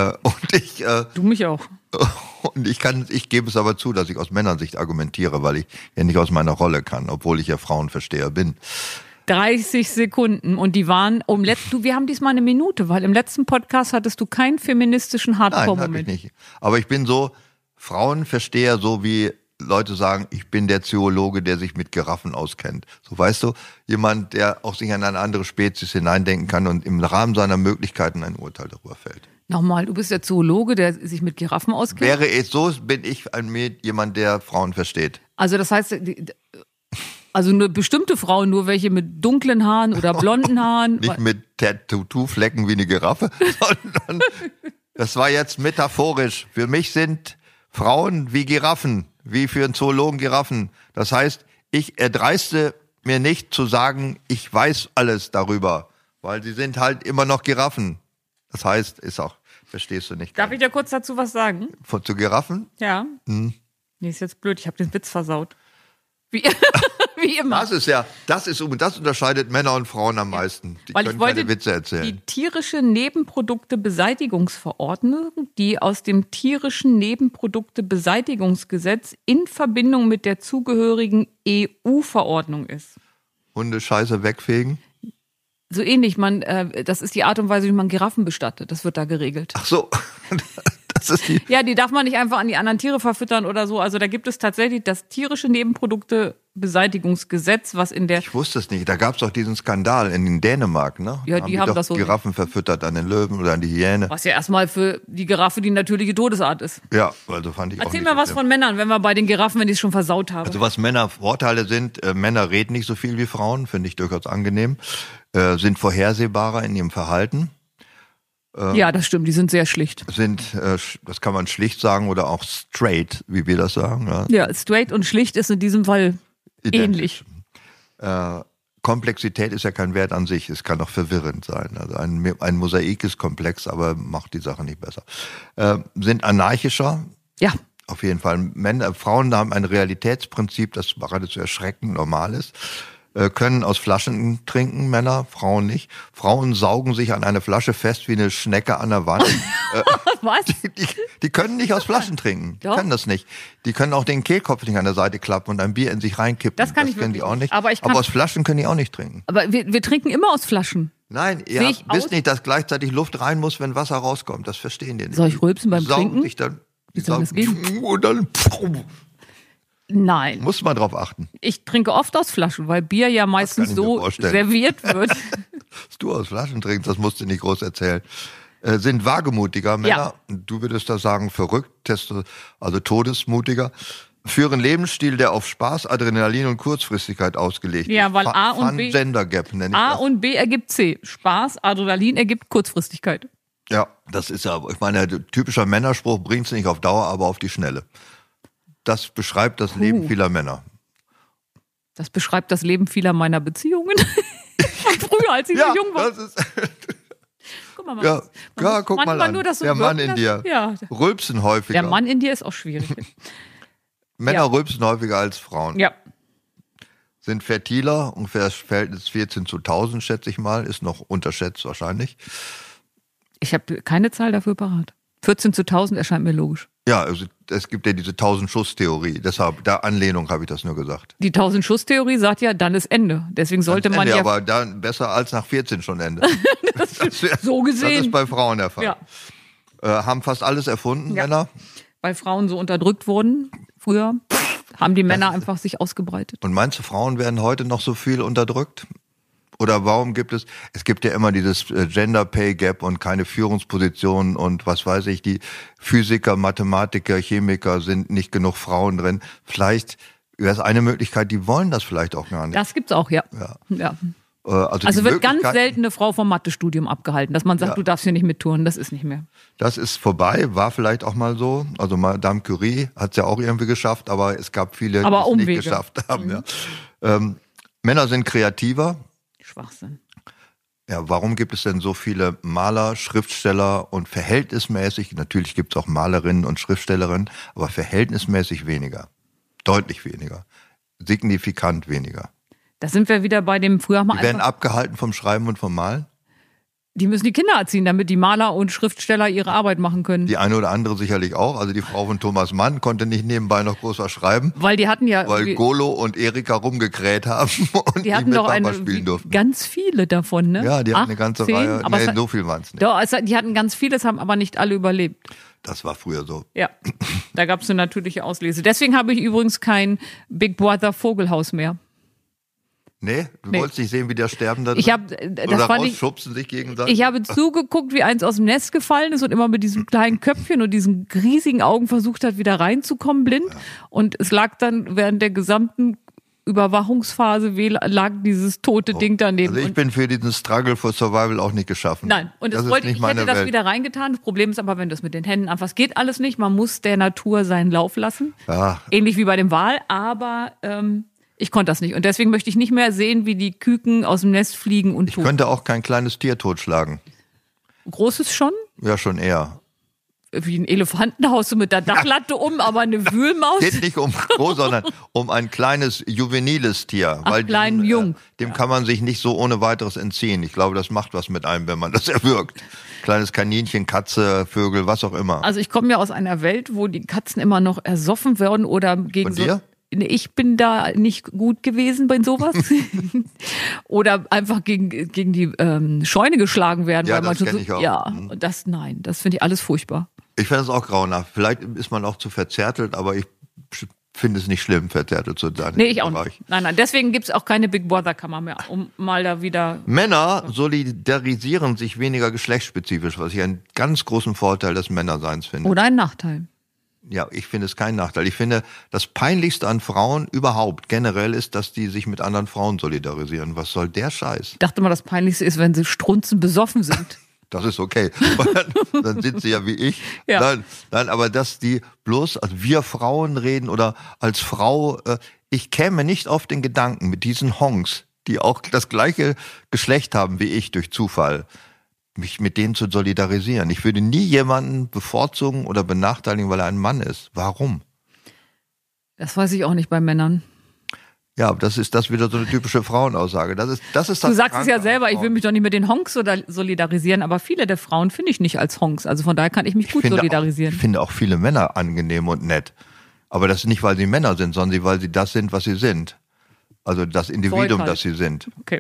Speaker 2: Du mich auch.
Speaker 1: Und ich gebe es aber zu, dass ich aus Männersicht argumentiere, weil ich ja nicht aus meiner Rolle kann, obwohl ich ja Frauenversteher bin.
Speaker 2: 30 Sekunden und die waren wir haben diesmal eine Minute, weil im letzten Podcast hattest du keinen feministischen Hardcore-Moment.
Speaker 1: Nein, hab ich nicht. Aber ich bin so Frauenversteher, so wie Leute sagen, ich bin der Zoologe, der sich mit Giraffen auskennt. So, weißt du, jemand, der auch sich an eine andere Spezies hineindenken kann und im Rahmen seiner Möglichkeiten ein Urteil darüber fällt.
Speaker 2: Nochmal, du bist der Zoologe, der sich mit Giraffen auskennt?
Speaker 1: Bin ich jemand, der Frauen versteht.
Speaker 2: Also das heißt, also eine bestimmte Frauen, nur welche mit dunklen Haaren oder blonden Haaren.
Speaker 1: Nicht mit Tattoo-Flecken wie eine Giraffe, sondern das war jetzt metaphorisch. Für mich sind Frauen wie Giraffen, wie für einen Zoologen Giraffen. Das heißt, ich erdreiste mir nicht zu sagen, ich weiß alles darüber, weil sie sind halt immer noch Giraffen. Das heißt, verstehst du nicht.
Speaker 2: Darf ich dir kurz dazu was sagen?
Speaker 1: Zu Giraffen?
Speaker 2: Ja. Nee, ist jetzt blöd, ich habe den Witz versaut. Wie immer.
Speaker 1: Das unterscheidet Männer und Frauen am meisten. Die können keine Witze erzählen.
Speaker 2: Die tierische Nebenprodukte-Beseitigungsverordnung, die aus dem tierischen Nebenprodukte-Beseitigungsgesetz in Verbindung mit der zugehörigen EU-Verordnung ist.
Speaker 1: Hundescheiße wegfegen?
Speaker 2: So ähnlich, das ist die Art und Weise, wie man Giraffen bestattet. Das wird da geregelt.
Speaker 1: Ach so. Das ist
Speaker 2: Ja, die darf man nicht einfach an die anderen Tiere verfüttern oder so. Also da gibt es tatsächlich das tierische Nebenprodukte-Beseitigungsgesetz, was in der...
Speaker 1: Ich wusste es nicht. Da gab es doch diesen Skandal in Dänemark, ne?
Speaker 2: Ja, die haben
Speaker 1: doch
Speaker 2: das so...
Speaker 1: Giraffen verfüttert an den Löwen oder an die Hyäne.
Speaker 2: Was ja erstmal für die Giraffe die natürliche Todesart ist.
Speaker 1: Ja, also fand ich auch
Speaker 2: Erzähl
Speaker 1: nicht
Speaker 2: mal was
Speaker 1: so
Speaker 2: von Männern, wenn wir bei den Giraffen, wenn ich es schon versaut habe.
Speaker 1: Also was Männer Vorteile sind, Männer reden nicht so viel wie Frauen, finde ich durchaus angenehm, sind vorhersehbarer in ihrem Verhalten.
Speaker 2: Ja, das stimmt, die sind sehr schlicht.
Speaker 1: Das kann man schlicht sagen oder auch straight, wie wir das sagen. Ja.
Speaker 2: Ja, straight und schlicht ist in diesem Fall ähnlich.
Speaker 1: Komplexität ist ja kein Wert an sich, es kann auch verwirrend sein. Also ein Mosaik ist komplex, aber macht die Sache nicht besser. Sind anarchischer.
Speaker 2: Ja.
Speaker 1: Auf jeden Fall. Frauen haben ein Realitätsprinzip, das geradezu erschreckend normal ist. Können aus Flaschen trinken, Männer, Frauen nicht. Frauen saugen sich an eine Flasche fest wie eine Schnecke an der Wand.
Speaker 2: Was?
Speaker 1: Die können nicht aus Flaschen trinken. Die
Speaker 2: Doch.
Speaker 1: können das nicht. Die können auch den Kehlkopf nicht an der Seite klappen und ein Bier in sich reinkippen.
Speaker 2: Das kann ich
Speaker 1: können die
Speaker 2: wirklich
Speaker 1: auch nicht.
Speaker 2: Aber
Speaker 1: aus Flaschen können die auch nicht trinken.
Speaker 2: Aber wir trinken immer aus Flaschen.
Speaker 1: Nein, ihr wisst nicht, dass gleichzeitig Luft rein muss, wenn Wasser rauskommt. Das verstehen die nicht.
Speaker 2: Soll ich rülpsen beim Trinken?
Speaker 1: Sich dann,
Speaker 2: Wie soll das gehen?
Speaker 1: Und dann
Speaker 2: Nein.
Speaker 1: muss man drauf achten.
Speaker 2: Ich trinke oft aus Flaschen, weil Bier ja meistens
Speaker 1: kann ich mir
Speaker 2: so
Speaker 1: vorstellen.
Speaker 2: serviert wird.
Speaker 1: Dass du aus Flaschen trinkst, das musst du nicht groß erzählen. Sind wagemutiger Männer, du würdest da sagen verrückt, also todesmutiger, führen Lebensstil, der auf Spaß, Adrenalin und Kurzfristigkeit ausgelegt
Speaker 2: Ja,
Speaker 1: ist.
Speaker 2: weil A und B-
Speaker 1: Gender Gap nenne ich
Speaker 2: A
Speaker 1: das.
Speaker 2: und B ergibt C. Spaß, Adrenalin ergibt Kurzfristigkeit.
Speaker 1: Ja, das ist ja, ich meine, der typischer Männerspruch bringt's nicht auf Dauer, aber auf die Schnelle. Das beschreibt das Leben vieler Männer.
Speaker 2: Das beschreibt das Leben vieler meiner Beziehungen. Von früher, als ich so jung war.
Speaker 1: Das ist,
Speaker 2: Guck mal,
Speaker 1: ja, guck mal an.
Speaker 2: nur das so
Speaker 1: Der Mann
Speaker 2: wirken
Speaker 1: in dir.
Speaker 2: lassen. Ja.
Speaker 1: Rülpsen häufiger.
Speaker 2: Der Mann in dir ist auch schwierig.
Speaker 1: Männer
Speaker 2: Ja.
Speaker 1: rülpsen häufiger als Frauen.
Speaker 2: Ja.
Speaker 1: Sind fertiler, ungefähr das Verhältnis 14:1000, schätze ich mal, ist noch unterschätzt wahrscheinlich.
Speaker 2: Ich habe keine Zahl dafür parat. 14:1000 erscheint mir logisch.
Speaker 1: Ja, also es gibt ja diese 1000-Schuss-Theorie, deshalb, der Anlehnung habe ich das nur gesagt.
Speaker 2: Die 1000-Schuss-Theorie sagt ja, dann ist Ende. Deswegen sollte man
Speaker 1: Ende,
Speaker 2: ja...
Speaker 1: aber dann besser als nach 14 schon Ende.
Speaker 2: so gesehen.
Speaker 1: Das ist bei Frauen der Fall.
Speaker 2: Ja.
Speaker 1: Haben fast alles erfunden,
Speaker 2: Ja.
Speaker 1: Männer.
Speaker 2: Weil Frauen so unterdrückt wurden früher, haben die Männer einfach sich ausgebreitet.
Speaker 1: Und meinst du, Frauen werden heute noch so viel unterdrückt? Oder warum gibt es gibt ja immer dieses Gender Pay Gap und keine Führungspositionen und was weiß ich, die Physiker, Mathematiker, Chemiker sind nicht genug Frauen drin. Vielleicht wäre es eine Möglichkeit, die wollen das vielleicht auch gar nicht.
Speaker 2: Das gibt's auch, ja.
Speaker 1: Ja.
Speaker 2: Also
Speaker 1: die
Speaker 2: wird ganz
Speaker 1: Möglichkeit-
Speaker 2: selten eine Frau vom Mathestudium abgehalten, dass man sagt,
Speaker 1: Ja.
Speaker 2: du darfst hier nicht mittouren, das ist nicht mehr.
Speaker 1: Das ist vorbei, war vielleicht auch mal so. Also Madame Curie hat es ja auch irgendwie geschafft, aber es gab viele,
Speaker 2: Aber
Speaker 1: die es
Speaker 2: Umwege.
Speaker 1: nicht geschafft haben. Ja. Männer sind kreativer.
Speaker 2: Schwachsinn.
Speaker 1: Ja, warum gibt es denn so viele Maler, Schriftsteller und verhältnismäßig, natürlich gibt es auch Malerinnen und Schriftstellerinnen, aber verhältnismäßig weniger. Deutlich weniger. Signifikant weniger.
Speaker 2: Da sind wir wieder bei dem, früher mal
Speaker 1: Die werden
Speaker 2: einfach,
Speaker 1: abgehalten vom Schreiben und vom Malen.
Speaker 2: die müssen die Kinder erziehen, damit die Maler und Schriftsteller ihre Arbeit machen können.
Speaker 1: Die eine oder andere sicherlich auch. Also die Frau von Thomas Mann konnte nicht nebenbei noch groß was schreiben,
Speaker 2: Weil die hatten ja,
Speaker 1: weil Golo und Erika rumgekräht haben und
Speaker 2: die hatten
Speaker 1: mit
Speaker 2: doch
Speaker 1: Papa spielen durften.
Speaker 2: ganz viele davon, ne?
Speaker 1: Ja, die hatten
Speaker 2: 8,
Speaker 1: eine ganze
Speaker 2: 10,
Speaker 1: Reihe.
Speaker 2: aber
Speaker 1: Nee, so viel waren es nicht.
Speaker 2: doch, die hatten ganz viele, es haben aber nicht alle überlebt.
Speaker 1: Das war früher so.
Speaker 2: Ja, da gab es eine natürliche Auslese. Deswegen habe ich übrigens kein Big Brother Vogelhaus mehr.
Speaker 1: Nee, du
Speaker 2: Nee.
Speaker 1: wolltest nicht sehen, wie der sterben da
Speaker 2: Ich
Speaker 1: drin?
Speaker 2: habe, das
Speaker 1: Oder
Speaker 2: fand ich,
Speaker 1: rausschubsen sich gegenseitig.
Speaker 2: ich habe zugeguckt, wie eins aus dem Nest gefallen ist und immer mit diesem kleinen Köpfchen und diesen riesigen Augen versucht hat, wieder reinzukommen, blind. Und es lag dann während der gesamten Überwachungsphase lag dieses tote Ding daneben.
Speaker 1: Also ich
Speaker 2: Und
Speaker 1: bin für diesen Struggle for Survival auch nicht geschaffen.
Speaker 2: nein, und
Speaker 1: das
Speaker 2: das
Speaker 1: ist
Speaker 2: wollte
Speaker 1: nicht
Speaker 2: ich
Speaker 1: meine
Speaker 2: hätte das
Speaker 1: Welt.
Speaker 2: wieder reingetan. Das Problem ist aber, wenn du es mit den Händen anfasst, geht alles nicht. Man muss der Natur seinen Lauf lassen.
Speaker 1: Ja,
Speaker 2: Ähnlich wie bei dem Wal, aber ich konnte das nicht. Und deswegen möchte ich nicht mehr sehen, wie die Küken aus dem Nest fliegen und
Speaker 1: ich
Speaker 2: tot.
Speaker 1: könnte auch kein kleines Tier totschlagen.
Speaker 2: Großes schon?
Speaker 1: Ja, schon eher.
Speaker 2: Wie ein Elefanten haust du mit der Dachlatte um, aber eine Wühlmaus?
Speaker 1: Geht nicht um groß, sondern um ein kleines juveniles Tier.
Speaker 2: Ach, kleinen Jung.
Speaker 1: Dem kann man sich nicht so ohne weiteres entziehen. Ich glaube, das macht was mit einem, wenn man das erwürgt. Kleines Kaninchen, Katze, Vögel, was auch immer.
Speaker 2: Also ich komme ja aus einer Welt, wo die Katzen immer noch ersoffen werden oder gegen
Speaker 1: Von dir?
Speaker 2: Nee, ich bin da nicht gut gewesen bei sowas. Oder einfach gegen die Scheune geschlagen werden.
Speaker 1: Ja,
Speaker 2: weil man
Speaker 1: das
Speaker 2: schon
Speaker 1: kenn ich auch.
Speaker 2: Ja,
Speaker 1: Mhm.
Speaker 2: und das finde ich alles furchtbar.
Speaker 1: Ich finde es auch grauenhaft. Vielleicht ist man auch zu verzärtelt, aber ich finde es nicht schlimm, verzärtelt zu sein.
Speaker 2: Nee, ich auch nicht. Nein, deswegen gibt es auch keine Big Brother-Kammer mehr, um mal da wieder...
Speaker 1: Männer solidarisieren sich weniger geschlechtsspezifisch, was ich einen ganz großen Vorteil des Männerseins finde.
Speaker 2: Oder ein Nachteil.
Speaker 1: Ja, ich finde es keinen Nachteil. Ich finde, das Peinlichste an Frauen überhaupt generell ist, dass die sich mit anderen Frauen solidarisieren. Was soll der Scheiß?
Speaker 2: Ich dachte mal, das Peinlichste ist, wenn sie strunzen besoffen sind.
Speaker 1: Das ist okay. Dann sind sie ja wie ich.
Speaker 2: Ja.
Speaker 1: Nein, aber dass die bloß, also wir Frauen reden oder als Frau, ich käme nicht auf den Gedanken mit diesen Honks, die auch das gleiche Geschlecht haben wie ich durch Zufall, mich mit denen zu solidarisieren. Ich würde nie jemanden bevorzugen oder benachteiligen, weil er ein Mann ist. Warum?
Speaker 2: Das weiß ich auch nicht bei Männern.
Speaker 1: Ja, das ist das wieder so eine typische Frauenaussage. Das ist das
Speaker 2: du sagst es ja selber, ich will mich doch nicht mit den Honks solidarisieren, aber viele der Frauen finde ich nicht als Honks. Also von daher kann ich mich gut solidarisieren.
Speaker 1: Ich finde auch viele Männer angenehm und nett. Aber das ist nicht, weil sie Männer sind, sondern weil sie das sind, was sie sind. Also das Individuum, das sie sind.
Speaker 2: Okay.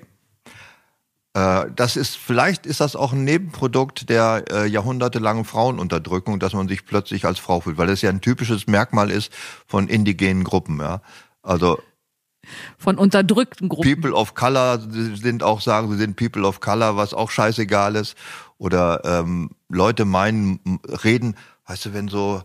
Speaker 1: Vielleicht ist das auch ein Nebenprodukt der jahrhundertelangen Frauenunterdrückung, dass man sich plötzlich als Frau fühlt, weil das ja ein typisches Merkmal ist von indigenen Gruppen, ja. Also
Speaker 2: von unterdrückten Gruppen.
Speaker 1: People of Color sagen, sie sind People of Color, was auch scheißegal ist. Oder Leute reden, weißt du, wenn so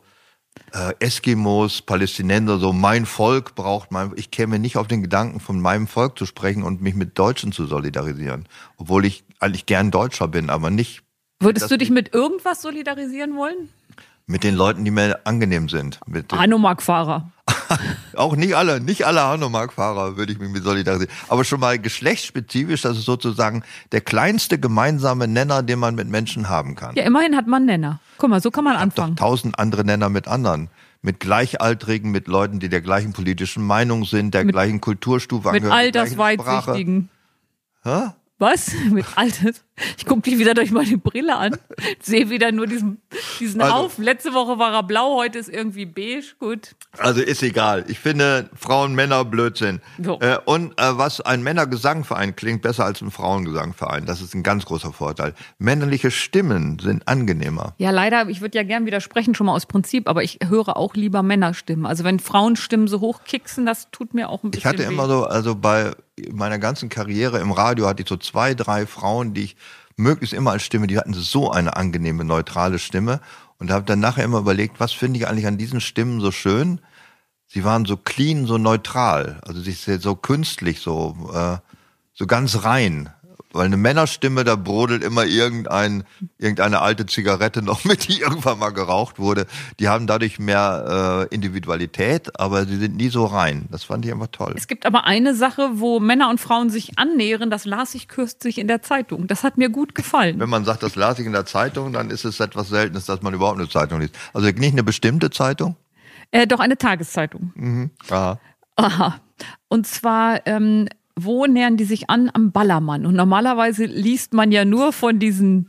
Speaker 1: Eskimos, Palästinenser, so mein Volk ich käme nicht auf den Gedanken, von meinem Volk zu sprechen und mich mit Deutschen zu solidarisieren. Obwohl ich eigentlich gern Deutscher bin, aber nicht.
Speaker 2: Würdest du dich mit irgendwas solidarisieren wollen?
Speaker 1: Mit den Leuten, die mir angenehm sind.
Speaker 2: Hanomag-Fahrer.
Speaker 1: Auch nicht alle Hanomag-Fahrer würde ich mich mit solidarisieren. Aber schon mal geschlechtsspezifisch, das ist sozusagen der kleinste gemeinsame Nenner, den man mit Menschen haben kann.
Speaker 2: Ja, immerhin hat man Nenner. Guck mal, so kann man anfangen.
Speaker 1: Doch 1000 andere Nenner mit anderen. Mit Gleichaltrigen, mit Leuten, die der gleichen politischen Meinung sind, der gleichen Kulturstufe
Speaker 2: angehören. Mit Altersweitsichtigen.
Speaker 1: Hä?
Speaker 2: Was? Mit Alters? Ich gucke dich wieder durch meine Brille an. Sehe wieder nur diesen Haufen. Letzte Woche war er blau, heute ist irgendwie beige. Gut.
Speaker 1: Also ist egal. Ich finde Frauen, Männer Blödsinn. So. Was ein Männergesangverein klingt besser als ein Frauengesangverein. Das ist ein ganz großer Vorteil. Männliche Stimmen sind angenehmer.
Speaker 2: Ja, leider, ich würde ja gern widersprechen, schon mal aus Prinzip, aber ich höre auch lieber Männerstimmen. Also wenn Frauenstimmen so hochkicksen, das tut mir auch ein bisschen weh.
Speaker 1: Ich hatte immer so, also bei meiner ganzen Karriere im Radio hatte ich so 2, 3 Frauen, die ich möglichst immer als Stimme, die hatten so eine angenehme, neutrale Stimme und habe dann nachher immer überlegt, was finde ich eigentlich an diesen Stimmen so schön? Sie waren so clean, so neutral, also so künstlich, so ganz rein. Weil eine Männerstimme, da brodelt immer irgendeine alte Zigarette noch mit, die irgendwann mal geraucht wurde. Die haben dadurch mehr Individualität, aber sie sind nie so rein. Das fand ich einfach toll.
Speaker 2: Es gibt aber eine Sache, wo Männer und Frauen sich annähern, das las ich kürzlich in der Zeitung. Das hat mir gut gefallen.
Speaker 1: Wenn man sagt, das las ich in der Zeitung, dann ist es etwas Seltenes, dass man überhaupt eine Zeitung liest. Also nicht eine bestimmte Zeitung?
Speaker 2: Doch, eine Tageszeitung.
Speaker 1: Mhm. Aha.
Speaker 2: Aha. Und zwar wo nähern die sich an? Am Ballermann. Und normalerweise liest man ja nur von diesen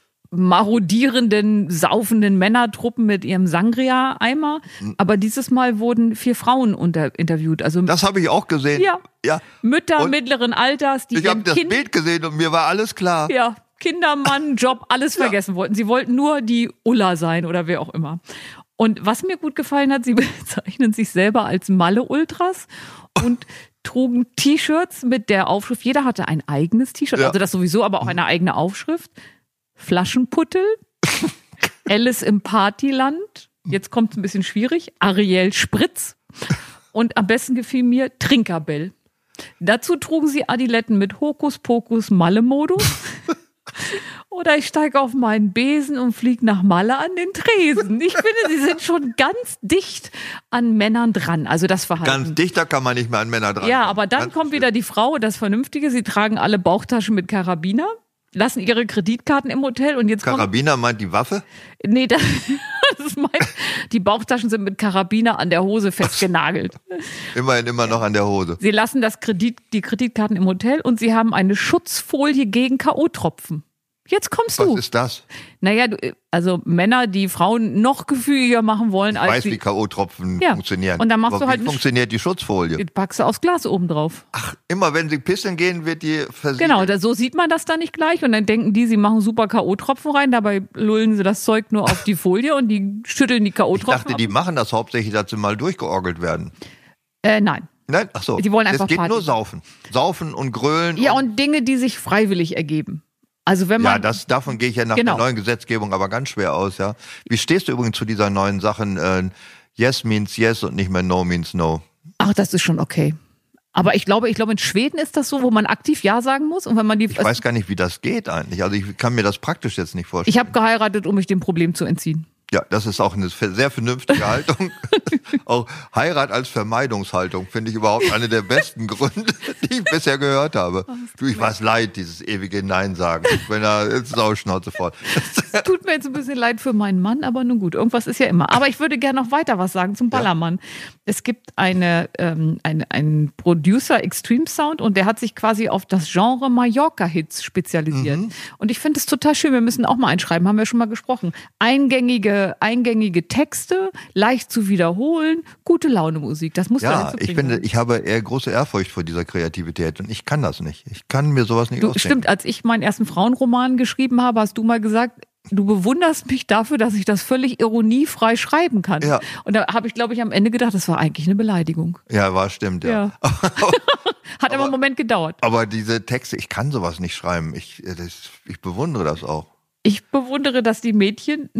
Speaker 2: marodierenden, saufenden Männertruppen mit ihrem Sangria-Eimer. Aber dieses Mal wurden 4 Frauen interviewt. Also
Speaker 1: das habe ich auch gesehen.
Speaker 2: Ja. Mütter mittleren Alters.
Speaker 1: Ich habe das Bild gesehen und mir war alles klar.
Speaker 2: Ja, Kinder, Mann, Job, alles vergessen wollten. Sie wollten nur die Ulla sein oder wer auch immer. Und was mir gut gefallen hat, sie bezeichnen sich selber als Malle-Ultras und trugen T-Shirts mit der Aufschrift, jeder hatte ein eigenes T-Shirt, also das sowieso, aber auch eine eigene Aufschrift. Flaschenputtel, Alice im Partyland, jetzt kommt es ein bisschen schwierig, Ariel Spritz und am besten gefiel mir Trinkerbell. Dazu trugen sie Adiletten mit Hokuspokus Malle-Modus. Oder ich steige auf meinen Besen und fliege nach Malle an den Tresen. Ich finde, sie sind schon ganz dicht an Männern dran. Also das Verhalten.
Speaker 1: Ganz dichter kann man nicht mehr an Männer dran.
Speaker 2: Ja, aber dann kommt wieder die Frau, das Vernünftige. Sie tragen alle Bauchtaschen mit Karabiner, lassen ihre Kreditkarten im Hotel und jetzt
Speaker 1: Karabiner meint die Waffe?
Speaker 2: Nee, das meint, die Bauchtaschen sind mit Karabiner an der Hose festgenagelt.
Speaker 1: Immerhin immer noch an der Hose.
Speaker 2: Sie lassen die Kreditkarten im Hotel und sie haben eine Schutzfolie gegen K.O.-Tropfen. Jetzt kommst du.
Speaker 1: Was ist das?
Speaker 2: Naja, also Männer, die Frauen noch gefügiger machen wollen
Speaker 1: Ich
Speaker 2: als
Speaker 1: weiß, wie K.O.-Tropfen funktionieren.
Speaker 2: Und dann machst
Speaker 1: aber
Speaker 2: du halt
Speaker 1: wie funktioniert die Schutzfolie?
Speaker 2: Die packst du aufs Glas oben drauf.
Speaker 1: Ach, immer wenn sie pissen gehen, wird die versiegelt.
Speaker 2: Genau, so sieht man das dann nicht gleich. Und dann denken die, sie machen super K.O.-Tropfen rein. Dabei lullen sie das Zeug nur auf die Folie und die schütteln die
Speaker 1: Ich
Speaker 2: K.O.-Tropfen
Speaker 1: dachte, die machen das hauptsächlich, dass sie mal durchgeorgelt werden.
Speaker 2: Nein.
Speaker 1: Nein, ach so.
Speaker 2: Die wollen einfach
Speaker 1: es geht
Speaker 2: Party.
Speaker 1: nur saufen. Saufen und grölen.
Speaker 2: Ja, und Dinge, die sich freiwillig ergeben. Also wenn man
Speaker 1: davon gehe ich ja nach
Speaker 2: Genau.
Speaker 1: der neuen Gesetzgebung aber ganz schwer aus, ja. Wie stehst du übrigens zu dieser neuen Sachen, yes means yes und nicht mehr no means no?
Speaker 2: Ach, das ist schon okay. Aber ich glaube, in Schweden ist das so, wo man aktiv Ja sagen muss. Und wenn man
Speaker 1: Ich weiß gar nicht, wie das geht eigentlich. Also ich kann mir das praktisch jetzt nicht vorstellen.
Speaker 2: Ich habe geheiratet, um mich dem Problem zu entziehen.
Speaker 1: Ja, das ist auch eine sehr vernünftige Haltung. Auch Heirat als Vermeidungshaltung finde ich überhaupt eine der besten Gründe, die ich bisher gehört habe. Du, ich weiß leid, dieses ewige Nein sagen. Ich bin da jetzt Sauschnauze voll.
Speaker 2: Es tut mir jetzt ein bisschen leid für meinen Mann, aber nun gut, irgendwas ist ja immer. Aber ich würde gerne noch weiter was sagen zum Ballermann. Ja. Es gibt einen Producer Extreme Sound und der hat sich quasi auf das Genre Mallorca-Hits spezialisiert. Und ich finde es total schön, wir müssen auch mal einschreiben, haben wir schon mal gesprochen. Eingängige Texte, leicht zu wiederholen, gute Laune Musik. Das muss
Speaker 1: ja, ich finde, ich habe eher große Ehrfurcht vor dieser Kreativität und ich kann das nicht. Ich kann mir sowas nicht ausdenken.
Speaker 2: Stimmt, als ich meinen ersten Frauenroman geschrieben habe, hast du mal gesagt, du bewunderst mich dafür, dass ich das völlig ironiefrei schreiben kann. Ja. Und da habe ich, glaube ich, am Ende gedacht, das war eigentlich eine Beleidigung.
Speaker 1: Ja, stimmt, ja.
Speaker 2: Hat aber einen Moment gedauert.
Speaker 1: Aber diese Texte, ich kann sowas nicht schreiben. Ich bewundere das auch.
Speaker 2: Ich bewundere, dass die Mädchen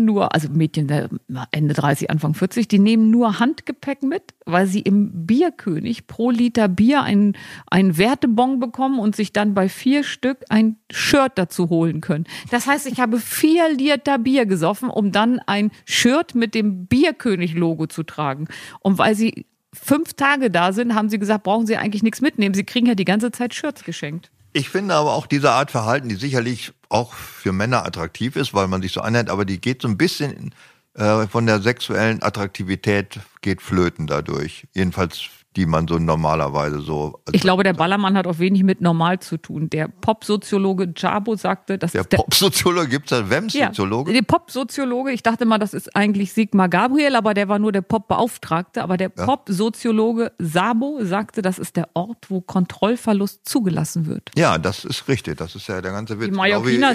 Speaker 2: Ende 30, Anfang 40, die nehmen nur Handgepäck mit, weil sie im Bierkönig pro Liter Bier einen Wertebon bekommen und sich dann bei 4 Stück ein Shirt dazu holen können. Das heißt, ich habe 4 Liter Bier gesoffen, um dann ein Shirt mit dem Bierkönig-Logo zu tragen. Und weil sie 5 Tage da sind, haben sie gesagt, brauchen sie eigentlich nichts mitnehmen. Sie kriegen ja die ganze Zeit Shirts geschenkt.
Speaker 1: Ich finde aber auch diese Art Verhalten, die sicherlich auch für Männer attraktiv ist, weil man sich so annimmt, aber die geht so ein bisschen von der sexuellen Attraktivität geht flöten dadurch. Jedenfalls die man so normalerweise so...
Speaker 2: Ich glaube, der Ballermann hat auch wenig mit normal zu tun. Der Pop-Soziologe Jabo sagte, dass...
Speaker 1: Der Pop-Soziologe, gibt es da Wem-Soziologe?
Speaker 2: Ja, der Pop-Soziologe, ich dachte mal, das ist eigentlich Sigmar Gabriel, aber der war nur der Pop-Beauftragte. Aber der Pop-Soziologe Sabo sagte, das ist der Ort, wo Kontrollverlust zugelassen wird.
Speaker 1: Ja, das ist richtig. Das ist ja der ganze Witz.
Speaker 2: Die Mallorquiner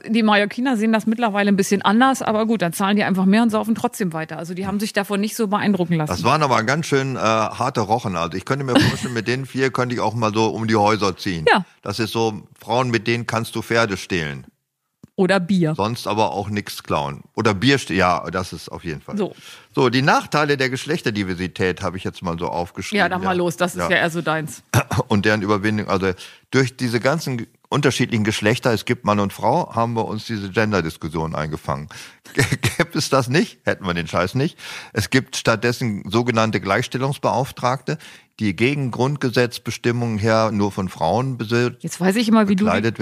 Speaker 2: sehen das mittlerweile ein bisschen anders, aber gut, dann zahlen die einfach mehr und saufen trotzdem weiter. Also die haben sich davon nicht so beeindrucken lassen.
Speaker 1: Das waren aber ganz schön harte Rochen. Also ich könnte mir vorstellen, mit den 4 könnte ich auch mal so um die Häuser ziehen.
Speaker 2: Ja.
Speaker 1: Das ist so, Frauen, mit denen kannst du Pferde stehlen.
Speaker 2: Oder Bier.
Speaker 1: Sonst aber auch nichts klauen. Oder Bier stehlen, ja, das ist auf jeden Fall. So, die Nachteile der Geschlechterdiversität habe ich jetzt mal so aufgeschrieben.
Speaker 2: Ja, dann mal los, das ist ja eher so deins.
Speaker 1: Und deren Überwindung, also durch diese ganzen unterschiedlichen Geschlechter, es gibt Mann und Frau, haben wir uns diese Gender-Diskussion eingefangen. Gäbe es das nicht, hätten wir den Scheiß nicht. Es gibt stattdessen sogenannte Gleichstellungsbeauftragte, die gegen Grundgesetzbestimmungen her nur von Frauen
Speaker 2: Jetzt weiß ich immer, wie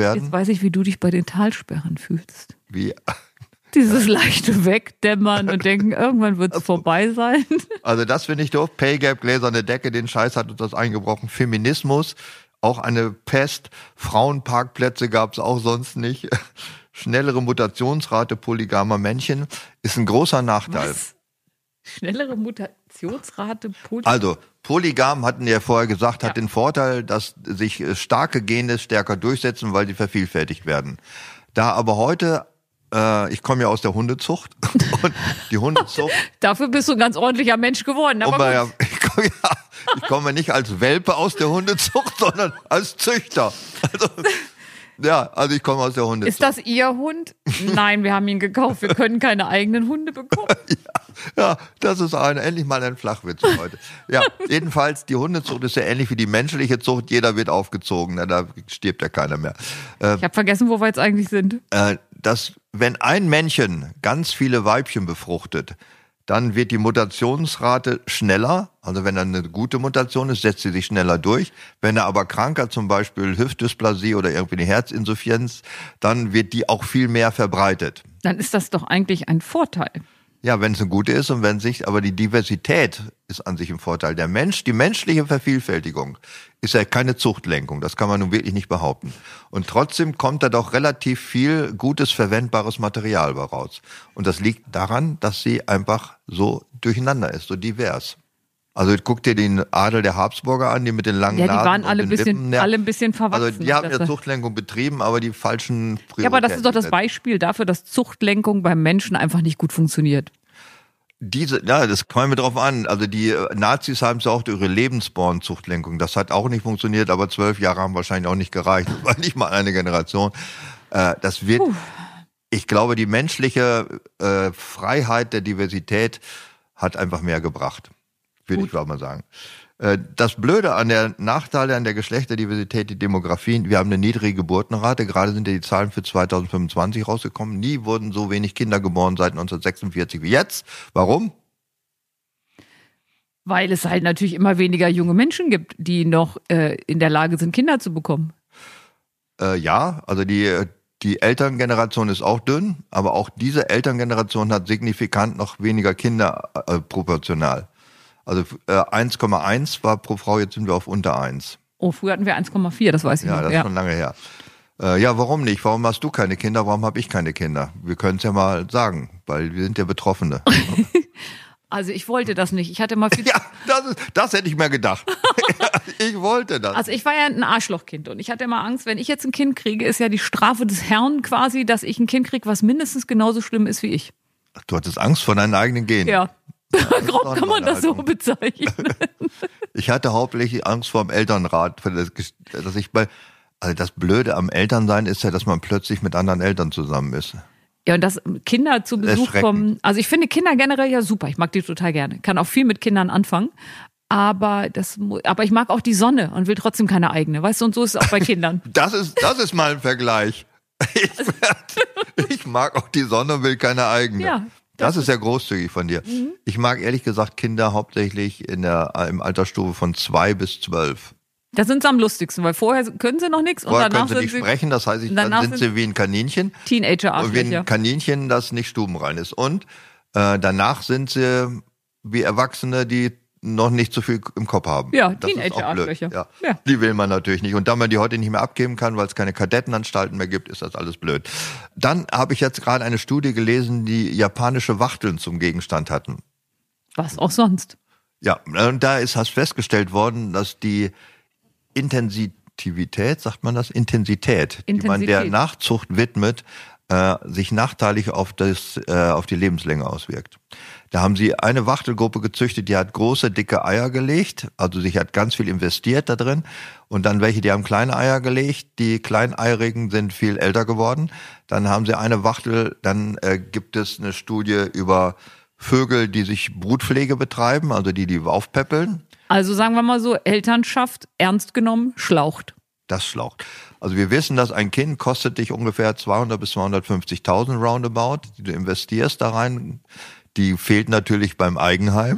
Speaker 2: du dich bei den Talsperren fühlst.
Speaker 1: Wie?
Speaker 2: Dieses leichte Wegdämmern und denken, irgendwann wird es vorbei sein.
Speaker 1: Also das finde ich doof. Pay Gap, gläserne Decke, den Scheiß hat uns das eingebrochen. Feminismus, auch eine Pest. Frauenparkplätze gab es auch sonst nicht. Schnellere Mutationsrate polygamer Männchen ist ein großer Nachteil.
Speaker 2: Was? Schnellere Mutationsrate polygamer?
Speaker 1: Also Polygam, hatten wir ja vorher gesagt, hat den Vorteil, dass sich starke Gene stärker durchsetzen, weil sie vervielfältigt werden. Da aber heute ich komme ja aus der Hundezucht und die Hundezucht...
Speaker 2: Dafür bist du ein ganz ordentlicher Mensch geworden. Aber
Speaker 1: ich komme nicht als Welpe aus der Hundezucht, sondern als Züchter. Also ich komme aus der Hundezucht.
Speaker 2: Ist das Ihr Hund? Nein, wir haben ihn gekauft. Wir können keine eigenen Hunde bekommen.
Speaker 1: Ja, das ist endlich mal ein Flachwitz heute. Ja, jedenfalls, die Hundezucht ist ja ähnlich wie die menschliche Zucht. Jeder wird aufgezogen, da stirbt ja keiner mehr.
Speaker 2: Ich habe vergessen, wo wir jetzt eigentlich sind.
Speaker 1: Dass, wenn ein Männchen ganz viele Weibchen befruchtet, dann wird die Mutationsrate schneller. Also wenn er eine gute Mutation ist, setzt sie sich schneller durch. Wenn er aber krank hat, zum Beispiel Hüftdysplasie oder irgendwie eine Herzinsuffizienz, dann wird die auch viel mehr verbreitet.
Speaker 2: Dann ist das doch eigentlich ein Vorteil.
Speaker 1: Ja, wenn es eine gute ist und wenn es nicht, aber die Diversität ist an sich ein Vorteil. Der Mensch, die menschliche Vervielfältigung ist ja keine Zuchtlenkung, das kann man nun wirklich nicht behaupten. Und trotzdem kommt da doch relativ viel gutes, verwendbares Material bei raus. Und das liegt daran, dass sie einfach so durcheinander ist, so divers. Also guck dir den Adel der Habsburger an, die mit den langen Nasen.
Speaker 2: Ja, die waren alle,
Speaker 1: und den Lippen,
Speaker 2: alle ein bisschen verwachsen.
Speaker 1: Also die haben ja Zuchtlenkung betrieben, aber die falschen Prioritäten.
Speaker 2: Ja, aber das ist doch das Beispiel dafür, dass Zuchtlenkung beim Menschen einfach nicht gut funktioniert.
Speaker 1: Das kommen wir drauf an. Also die Nazis haben es auch durch ihre Lebensborn-Zuchtlenkung. Das hat auch nicht funktioniert, aber 12 Jahre haben wahrscheinlich auch nicht gereicht. Das war nicht mal eine Generation. Das wird, ich glaube, die menschliche Freiheit der Diversität hat einfach mehr gebracht. Würde ich mal sagen. Das Blöde an der Nachteile an der Geschlechterdiversität, die Demografie, wir haben eine niedrige Geburtenrate, gerade sind ja die Zahlen für 2025 rausgekommen. Nie wurden so wenig Kinder geboren seit 1946 wie jetzt. Warum?
Speaker 2: Weil es halt natürlich immer weniger junge Menschen gibt, die noch in der Lage sind, Kinder zu bekommen.
Speaker 1: Ja, also die Elterngeneration ist auch dünn, aber auch diese Elterngeneration hat signifikant noch weniger Kinder proportional. Also 1,1 war pro Frau, jetzt sind wir auf unter 1.
Speaker 2: Oh, früher hatten wir 1,4, das weiß ich noch.
Speaker 1: Ja, das ist schon lange her. Ja, warum nicht? Warum hast du keine Kinder? Warum habe ich keine Kinder? Wir können es ja mal sagen, weil wir sind ja Betroffene.
Speaker 2: Also ich wollte das nicht. Ich hatte mal viel.
Speaker 1: Ja, das hätte ich mir gedacht. Ich wollte das.
Speaker 2: Also ich war ja ein Arschlochkind und ich hatte immer Angst, wenn ich jetzt ein Kind kriege, ist ja die Strafe des Herrn quasi, dass ich ein Kind kriege, was mindestens genauso schlimm ist wie ich.
Speaker 1: Du hattest Angst vor deinen eigenen Genen.
Speaker 2: Ja. Grob kann man das so bezeichnen.
Speaker 1: Ich hatte hauptsächlich Angst vor dem Elternrat, dass ich also das Blöde am Elternsein ist ja, dass man plötzlich mit anderen Eltern zusammen ist.
Speaker 2: Ja, und dass Kinder zu Besuch kommen. Also ich finde Kinder generell ja super. Ich mag die total gerne. Kann auch viel mit Kindern anfangen. Aber ich mag auch die Sonne und will trotzdem keine eigene. Weißt du, und so ist es auch bei Kindern.
Speaker 1: Das ist mal ein Vergleich. Ich mag auch die Sonne und will keine eigene.
Speaker 2: Ja.
Speaker 1: Das ist ja großzügig von dir. Mhm. Ich mag ehrlich gesagt Kinder hauptsächlich im Altersstufe von 2 bis 12.
Speaker 2: Da sind sie am lustigsten, weil vorher können sie noch nichts und
Speaker 1: vorher
Speaker 2: danach
Speaker 1: können sie nicht sprechen, das heißt, dann sind sie wie ein Kaninchen.
Speaker 2: Teenager-Arschlöcher.
Speaker 1: Wie ein Kaninchen, das nicht stubenrein ist. Und danach sind sie wie Erwachsene, die noch nicht so viel im Kopf haben.
Speaker 2: Ja, Teenager-Arschlöcher.
Speaker 1: Ja. Die will man natürlich nicht. Und da man die heute nicht mehr abgeben kann, weil es keine Kadettenanstalten mehr gibt, ist das alles blöd. Dann habe ich jetzt gerade eine Studie gelesen, die japanische Wachteln zum Gegenstand hatten.
Speaker 2: Was auch sonst.
Speaker 1: Ja, und da hast festgestellt worden, dass die Intensität, sagt man das? Intensität, die man der Nachzucht widmet, sich nachteilig auf die Lebenslänge auswirkt. Da haben sie eine Wachtelgruppe gezüchtet, die hat große, dicke Eier gelegt, also sich hat ganz viel investiert da drin. Und dann welche, die haben kleine Eier gelegt, die Kleineierigen sind viel älter geworden. Dann haben sie eine Wachtel, dann gibt es eine Studie über Vögel, die sich Brutpflege betreiben, also die aufpäppeln.
Speaker 2: Also sagen wir mal so, Elternschaft ernst genommen, schlaucht.
Speaker 1: Das schlaucht. Also wir wissen, dass ein Kind kostet dich ungefähr 200 bis 250.000 roundabout, die du investierst da rein. Die fehlt natürlich beim Eigenheim.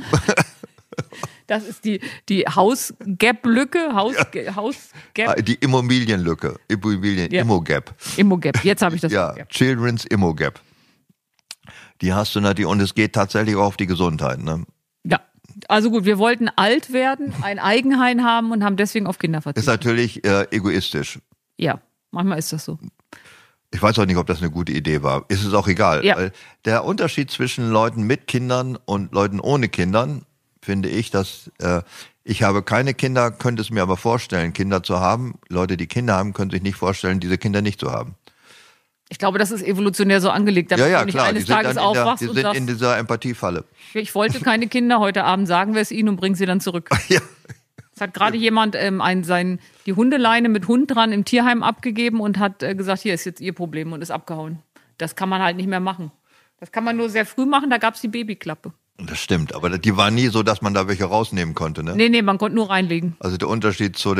Speaker 2: Das ist die Haus-Gap-Lücke. Haus-Gap.
Speaker 1: Die Immobilienlücke.
Speaker 2: Ja.
Speaker 1: Immo-Gap.
Speaker 2: Immo-Gap. Jetzt habe ich das.
Speaker 1: Ja, Children's Immo-Gap. Die hast du natürlich, und es geht tatsächlich auch auf die Gesundheit, ne?
Speaker 2: Ja. Also gut, wir wollten alt werden, ein Eigenheim haben und haben deswegen auf Kinder verzichtet.
Speaker 1: Ist natürlich egoistisch.
Speaker 2: Ja, manchmal ist das so.
Speaker 1: Ich weiß auch nicht, ob das eine gute Idee war. Ist es auch egal.
Speaker 2: Ja.
Speaker 1: Weil der Unterschied zwischen Leuten mit Kindern und Leuten ohne Kindern, finde ich, dass ich habe keine Kinder, könnte es mir aber vorstellen, Kinder zu haben. Leute, die Kinder haben, können sich nicht vorstellen, diese Kinder nicht zu haben.
Speaker 2: Ich glaube, das ist evolutionär so angelegt, damit du nicht
Speaker 1: klar.
Speaker 2: eines Tages aufwachst und
Speaker 1: sind
Speaker 2: sagst,
Speaker 1: in dieser Empathiefalle.
Speaker 2: Ich wollte keine Kinder, heute Abend sagen wir es ihnen und bringen sie dann zurück.
Speaker 1: Ja.
Speaker 2: Es hat gerade jemand die Hundeleine mit Hund dran im Tierheim abgegeben und hat gesagt, hier ist jetzt ihr Problem und ist abgehauen. Das kann man halt nicht mehr machen. Das kann man nur sehr früh machen, da gab es die Babyklappe.
Speaker 1: Das stimmt, aber die war nie so, dass man da welche rausnehmen konnte, ne?
Speaker 2: Nee, man konnte nur reinlegen.
Speaker 1: Also der Unterschied zum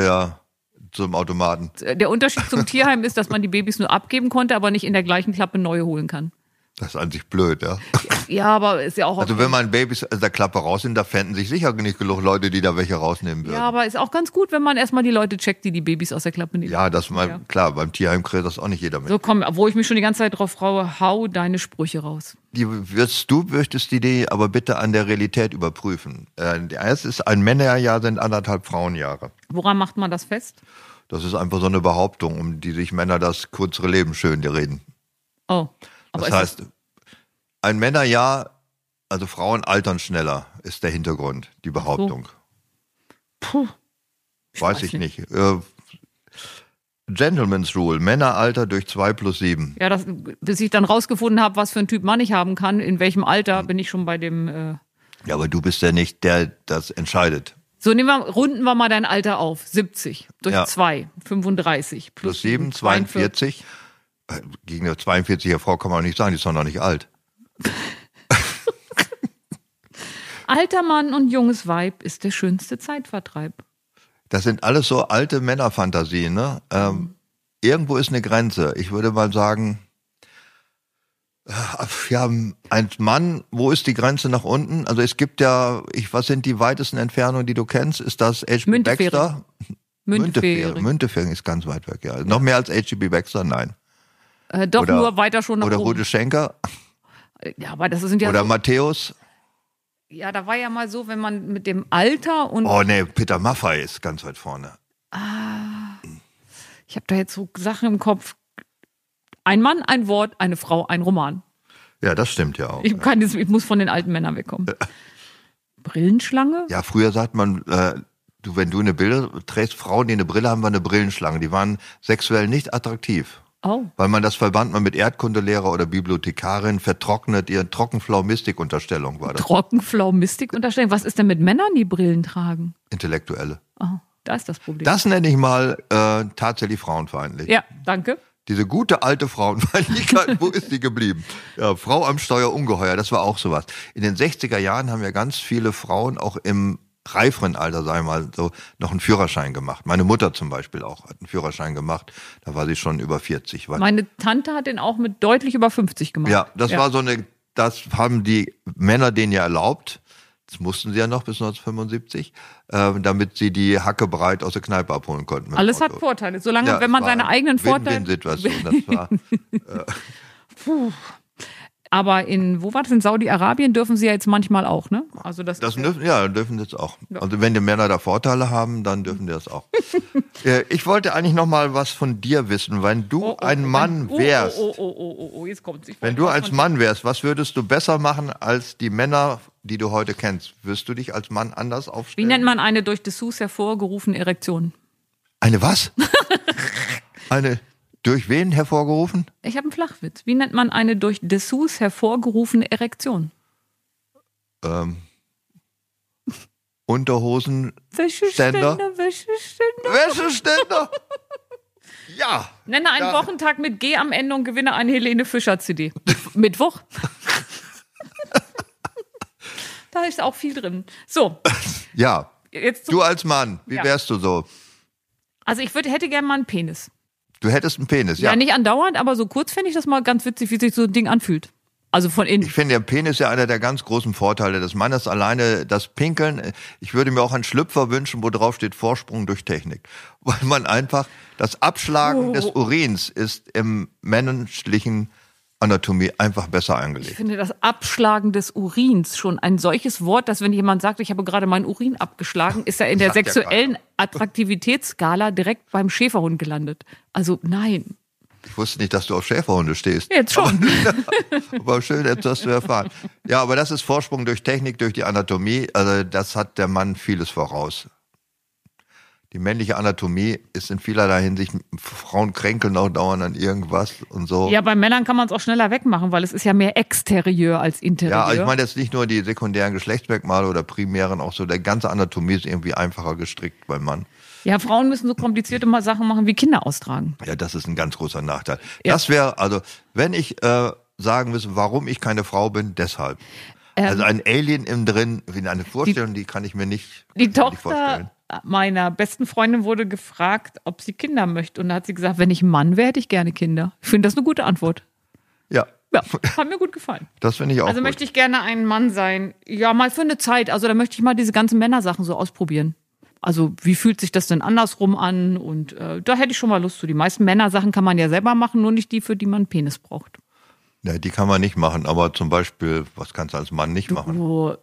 Speaker 1: Automaten.
Speaker 2: Der Unterschied zum Tierheim ist, dass man die Babys nur abgeben konnte, aber nicht in der gleichen Klappe neue holen kann.
Speaker 1: Das ist an sich blöd, ja.
Speaker 2: Ja, aber ist ja auch okay.
Speaker 1: Also wenn man Babys aus der Klappe rausnimmt, da fänden sich sicher nicht genug Leute, die da welche rausnehmen würden.
Speaker 2: Ja, aber ist auch ganz gut, wenn man erstmal die Leute checkt, die Babys aus der Klappe nehmen.
Speaker 1: Ja, klar, beim Tierheim kriegt das auch nicht jeder mit.
Speaker 2: So komm, wo ich mich schon die ganze Zeit drauf freue, hau deine Sprüche raus.
Speaker 1: Du möchtest die Idee aber bitte an der Realität überprüfen. Es ist ein Männerjahr, sind 1,5 Frauenjahre.
Speaker 2: Woran macht man das fest?
Speaker 1: Das ist einfach so eine Behauptung, um die sich Männer das kürzere Leben schön reden.
Speaker 2: Oh. Aber
Speaker 1: Das heißt, ein Männerjahr, also Frauen altern schneller, ist der Hintergrund, die Behauptung.
Speaker 2: Puh.
Speaker 1: Weiß ich nicht. Gentleman's Rule, Männeralter durch 2 + 7.
Speaker 2: Ja, bis ich dann rausgefunden habe, was für ein Typ Mann ich haben kann, in welchem Alter, bin ich schon bei dem...
Speaker 1: Ja, aber du bist ja nicht der, das entscheidet.
Speaker 2: So, runden wir mal dein Alter auf. 70 durch 2, 35.
Speaker 1: Plus 7, 42. Gegen eine 42-jährige Frau kann man auch nicht sagen, die ist doch noch nicht alt.
Speaker 2: Alter Mann und junges Weib ist der schönste Zeitvertreib.
Speaker 1: Das sind alles so alte Männerfantasien, ne? Irgendwo ist eine Grenze. Ich würde mal sagen, ja, ein Mann, wo ist die Grenze nach unten? Also es gibt ja, was sind die weitesten Entfernungen, die du kennst? Ist das H.G. Baxter? Müntefering ist ganz weit weg, ja. Also noch mehr als H.G. Baxter? Nein.
Speaker 2: Nur weiter schon nach
Speaker 1: oben. Oder
Speaker 2: oben.
Speaker 1: Rudi Schenker?
Speaker 2: Ja, aber das sind ja
Speaker 1: Oder
Speaker 2: so,
Speaker 1: Matthäus?
Speaker 2: Ja, da war ja mal so, wenn man mit dem Alter und...
Speaker 1: Oh nee, Peter Maffay ist ganz weit vorne.
Speaker 2: Ich habe da jetzt so Sachen im Kopf. Ein Mann, ein Wort, eine Frau, ein Roman.
Speaker 1: Ja, das stimmt ja auch.
Speaker 2: Ich muss von den alten Männern wegkommen. Brillenschlange?
Speaker 1: Ja, früher sagt man, wenn du eine Brille trägst, Frauen, die eine Brille haben, waren eine Brillenschlange. Die waren sexuell nicht attraktiv.
Speaker 2: Oh.
Speaker 1: Weil man das verband man mit Erdkundelehrer oder Bibliothekarin, vertrocknet, ihre Trockenflau-Mystik-Unterstellung war das.
Speaker 2: Trockenflau-Mystik-Unterstellung? Was ist denn mit Männern, die Brillen tragen?
Speaker 1: Intellektuelle.
Speaker 2: Oh, da ist das Problem.
Speaker 1: Das nenne ich mal tatsächlich frauenfeindlich.
Speaker 2: Ja, danke.
Speaker 1: Diese gute alte Frauenfeindlichkeit, wo ist die geblieben? Ja, Frau am Steuer ungeheuer, das war auch sowas. In den 60er Jahren haben ja ganz viele Frauen auch im reiferen Alter, sagen wir mal, so noch einen Führerschein gemacht. Meine Mutter zum Beispiel auch hat einen Führerschein gemacht. Da war sie schon über 40.
Speaker 2: Meine Tante hat den auch mit deutlich über 50 gemacht.
Speaker 1: Ja, das war das haben die Männer denen ja erlaubt. Das mussten sie ja noch bis 1975, damit sie die Hacke breit aus der Kneipe abholen konnten.
Speaker 2: Alles hat Vorteile. Solange, wenn man seine eigenen Vorteile...
Speaker 1: Win-Win-Situation, das war...
Speaker 2: Puh. Aber wo war das, in Saudi-Arabien dürfen sie ja jetzt manchmal auch, ne? Also dürfen
Speaker 1: sie jetzt auch. Ja. Also wenn die Männer da Vorteile haben, dann dürfen die das auch. Ich wollte eigentlich noch mal was von dir wissen. Wenn du ein Mann wärst,
Speaker 2: jetzt kommt's.
Speaker 1: Wenn du als Mann wärst, was würdest du besser machen als die Männer, die du heute kennst? Wirst du dich als Mann anders aufstellen?
Speaker 2: Wie nennt man eine durch Dessous hervorgerufene Erektion?
Speaker 1: Eine was? Durch wen hervorgerufen?
Speaker 2: Ich habe einen Flachwitz. Wie nennt man eine durch Dessous hervorgerufene Erektion?
Speaker 1: Unterhosenständer. Wäscheständer. Ja.
Speaker 2: Nenne einen Wochentag mit G am Ende und gewinne eine Helene Fischer CD. Mittwoch. Da ist auch viel drin. So.
Speaker 1: Ja. Du als Mann, wie wärst du so?
Speaker 2: Also ich hätte gerne mal einen Penis.
Speaker 1: Du hättest einen Penis, ja.
Speaker 2: Ja, nicht andauernd, aber so kurz fände ich das mal ganz witzig, wie sich so ein Ding anfühlt. Also von innen.
Speaker 1: Ich finde, der Penis ja einer der ganz großen Vorteile des Mannes. Alleine das Pinkeln. Ich würde mir auch einen Schlüpfer wünschen, wo drauf steht Vorsprung durch Technik. Weil man einfach, das Abschlagen des Urins ist im menschlichen Anatomie einfach besser angelegt.
Speaker 2: Ich finde das Abschlagen des Urins schon ein solches Wort, dass wenn jemand sagt, ich habe gerade meinen Urin abgeschlagen, ist er in der sexuellen Attraktivitätsskala direkt beim Schäferhund gelandet. Also nein.
Speaker 1: Ich wusste nicht, dass du auf Schäferhunde stehst.
Speaker 2: Jetzt schon.
Speaker 1: Aber schön, etwas zu erfahren. Ja, aber das ist Vorsprung durch Technik, durch die Anatomie. Also das hat der Mann vieles voraus. Die männliche Anatomie ist in vielerlei Hinsicht, Frauen kränkeln auch dauernd an irgendwas und so.
Speaker 2: Ja, bei Männern kann man es auch schneller wegmachen, weil es ist ja mehr Exterieur als Interieur.
Speaker 1: Ja, also ich meine jetzt nicht nur die sekundären Geschlechtsmerkmale oder primären, auch so der ganze Anatomie ist irgendwie einfacher gestrickt beim Mann.
Speaker 2: Ja, Frauen müssen so komplizierte Sachen machen wie Kinder austragen.
Speaker 1: Ja, das ist ein ganz großer Nachteil.
Speaker 2: Ja.
Speaker 1: Das wäre, also wenn ich sagen müsste, warum ich keine Frau bin, deshalb. Also ein Alien innen drin, wie eine Vorstellung, die kann ich mir nicht vorstellen.
Speaker 2: Meiner besten Freundin wurde gefragt, ob sie Kinder möchte. Und da hat sie gesagt, wenn ich ein Mann wäre, hätte ich gerne Kinder. Ich finde das eine gute Antwort.
Speaker 1: Ja.
Speaker 2: Ja, hat mir gut gefallen.
Speaker 1: Das finde ich auch
Speaker 2: Also
Speaker 1: gut.
Speaker 2: möchte ich gerne ein Mann sein. Ja, mal für eine Zeit. Also da möchte ich mal diese ganzen Männersachen so ausprobieren. Also wie fühlt sich das denn andersrum an? Und da hätte ich schon mal Lust zu. Die meisten Männersachen kann man ja selber machen, nur nicht die, für die man einen Penis braucht.
Speaker 1: Ja, die kann man nicht machen, aber zum Beispiel, was kannst du als Mann nicht machen?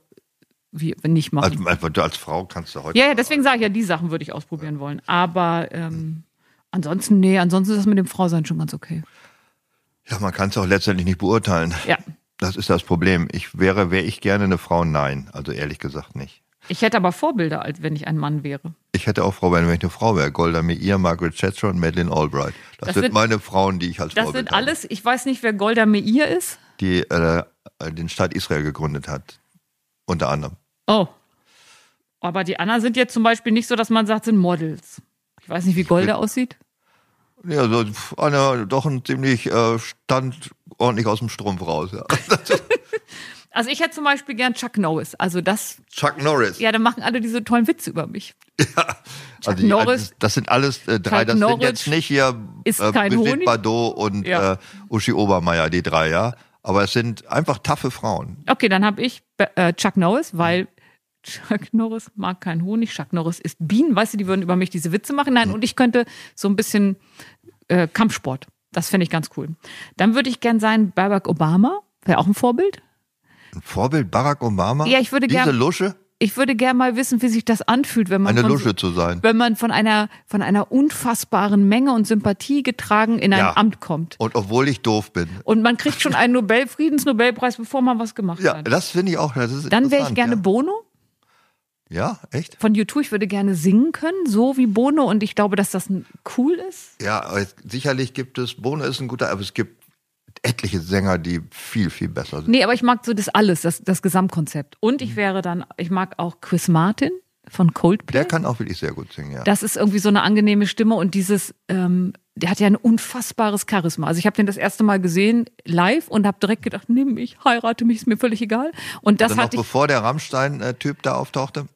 Speaker 2: Wie nicht machen.
Speaker 1: Als Frau kannst du heute.
Speaker 2: Ja, deswegen sage ich ja, die Sachen würde ich ausprobieren wollen. Aber ansonsten ist das mit dem Frausein schon ganz okay.
Speaker 1: Ja, man kann es auch letztendlich nicht beurteilen.
Speaker 2: Ja.
Speaker 1: Das ist das Problem. Wäre ich gerne eine Frau? Nein. Also ehrlich gesagt nicht.
Speaker 2: Ich hätte aber Vorbilder, als wenn ich ein Mann wäre.
Speaker 1: Ich hätte auch Vorbilder, wenn ich eine Frau wäre. Golda Meir, Margaret Thatcher und Madeleine Albright. Das sind meine Frauen, die ich als
Speaker 2: Das
Speaker 1: Vorbild
Speaker 2: sind alles, ich weiß nicht, wer Golda Meir ist.
Speaker 1: Die den Staat Israel gegründet hat. Unter anderem.
Speaker 2: Oh. Aber die anderen sind jetzt zum Beispiel nicht so, dass man sagt, sind Models. Ich weiß nicht, wie Golda aussieht.
Speaker 1: Ja, so doch ein ziemlich stand ordentlich aus dem Strumpf raus. Ja.
Speaker 2: Also ich hätte zum Beispiel gern Chuck Norris. Also
Speaker 1: Chuck Norris.
Speaker 2: Ja, da machen alle diese tollen Witze über mich.
Speaker 1: Ja.
Speaker 2: Chuck Norris.
Speaker 1: Das sind alles drei.
Speaker 2: Chuck
Speaker 1: Das
Speaker 2: Norris
Speaker 1: sind jetzt nicht hier
Speaker 2: ist kein
Speaker 1: Brigitte
Speaker 2: Honig.
Speaker 1: Bardot und Uschi Obermeier, die drei, ja. Aber es sind einfach taffe Frauen.
Speaker 2: Okay, dann habe ich Chuck Norris, weil Chuck Norris mag keinen Honig. Chuck Norris isst Bienen. Weißt du, die würden über mich diese Witze machen. Nein, und ich könnte so ein bisschen Kampfsport. Das fände ich ganz cool. Dann würde ich gern sein Barack Obama. Wäre auch ein Vorbild.
Speaker 1: Ein Vorbild Barack Obama?
Speaker 2: Ja, ich würde
Speaker 1: Diese
Speaker 2: gern.
Speaker 1: Lusche?
Speaker 2: Ich würde gerne mal wissen, wie sich das anfühlt, wenn man
Speaker 1: Eine Lusche zu sein.
Speaker 2: Wenn man von einer unfassbaren Menge und Sympathie getragen in ein Amt kommt.
Speaker 1: Und obwohl ich doof bin.
Speaker 2: Und man kriegt schon einen Friedensnobelpreis, bevor man was gemacht
Speaker 1: Ja,
Speaker 2: hat.
Speaker 1: das finde ich auch. Das ist
Speaker 2: Dann wäre ich gerne Bono.
Speaker 1: Ja, echt?
Speaker 2: Von U2, ich würde gerne singen können, so wie Bono. Und ich glaube, dass das cool ist.
Speaker 1: Ja, sicherlich gibt es, Bono ist ein guter, aber es gibt etliche Sänger, die viel, viel besser sind.
Speaker 2: Nee, aber ich mag so das alles, das Gesamtkonzept. Und ich mag auch Chris Martin von Coldplay.
Speaker 1: Der kann auch wirklich sehr gut singen, ja.
Speaker 2: Das ist irgendwie so eine angenehme Stimme und der hat ja ein unfassbares Charisma. Also ich habe den das erste Mal gesehen, live, und habe direkt gedacht, nimm mich, heirate mich, ist mir völlig egal. Und das
Speaker 1: noch bevor der Rammstein-Typ da auftauchte?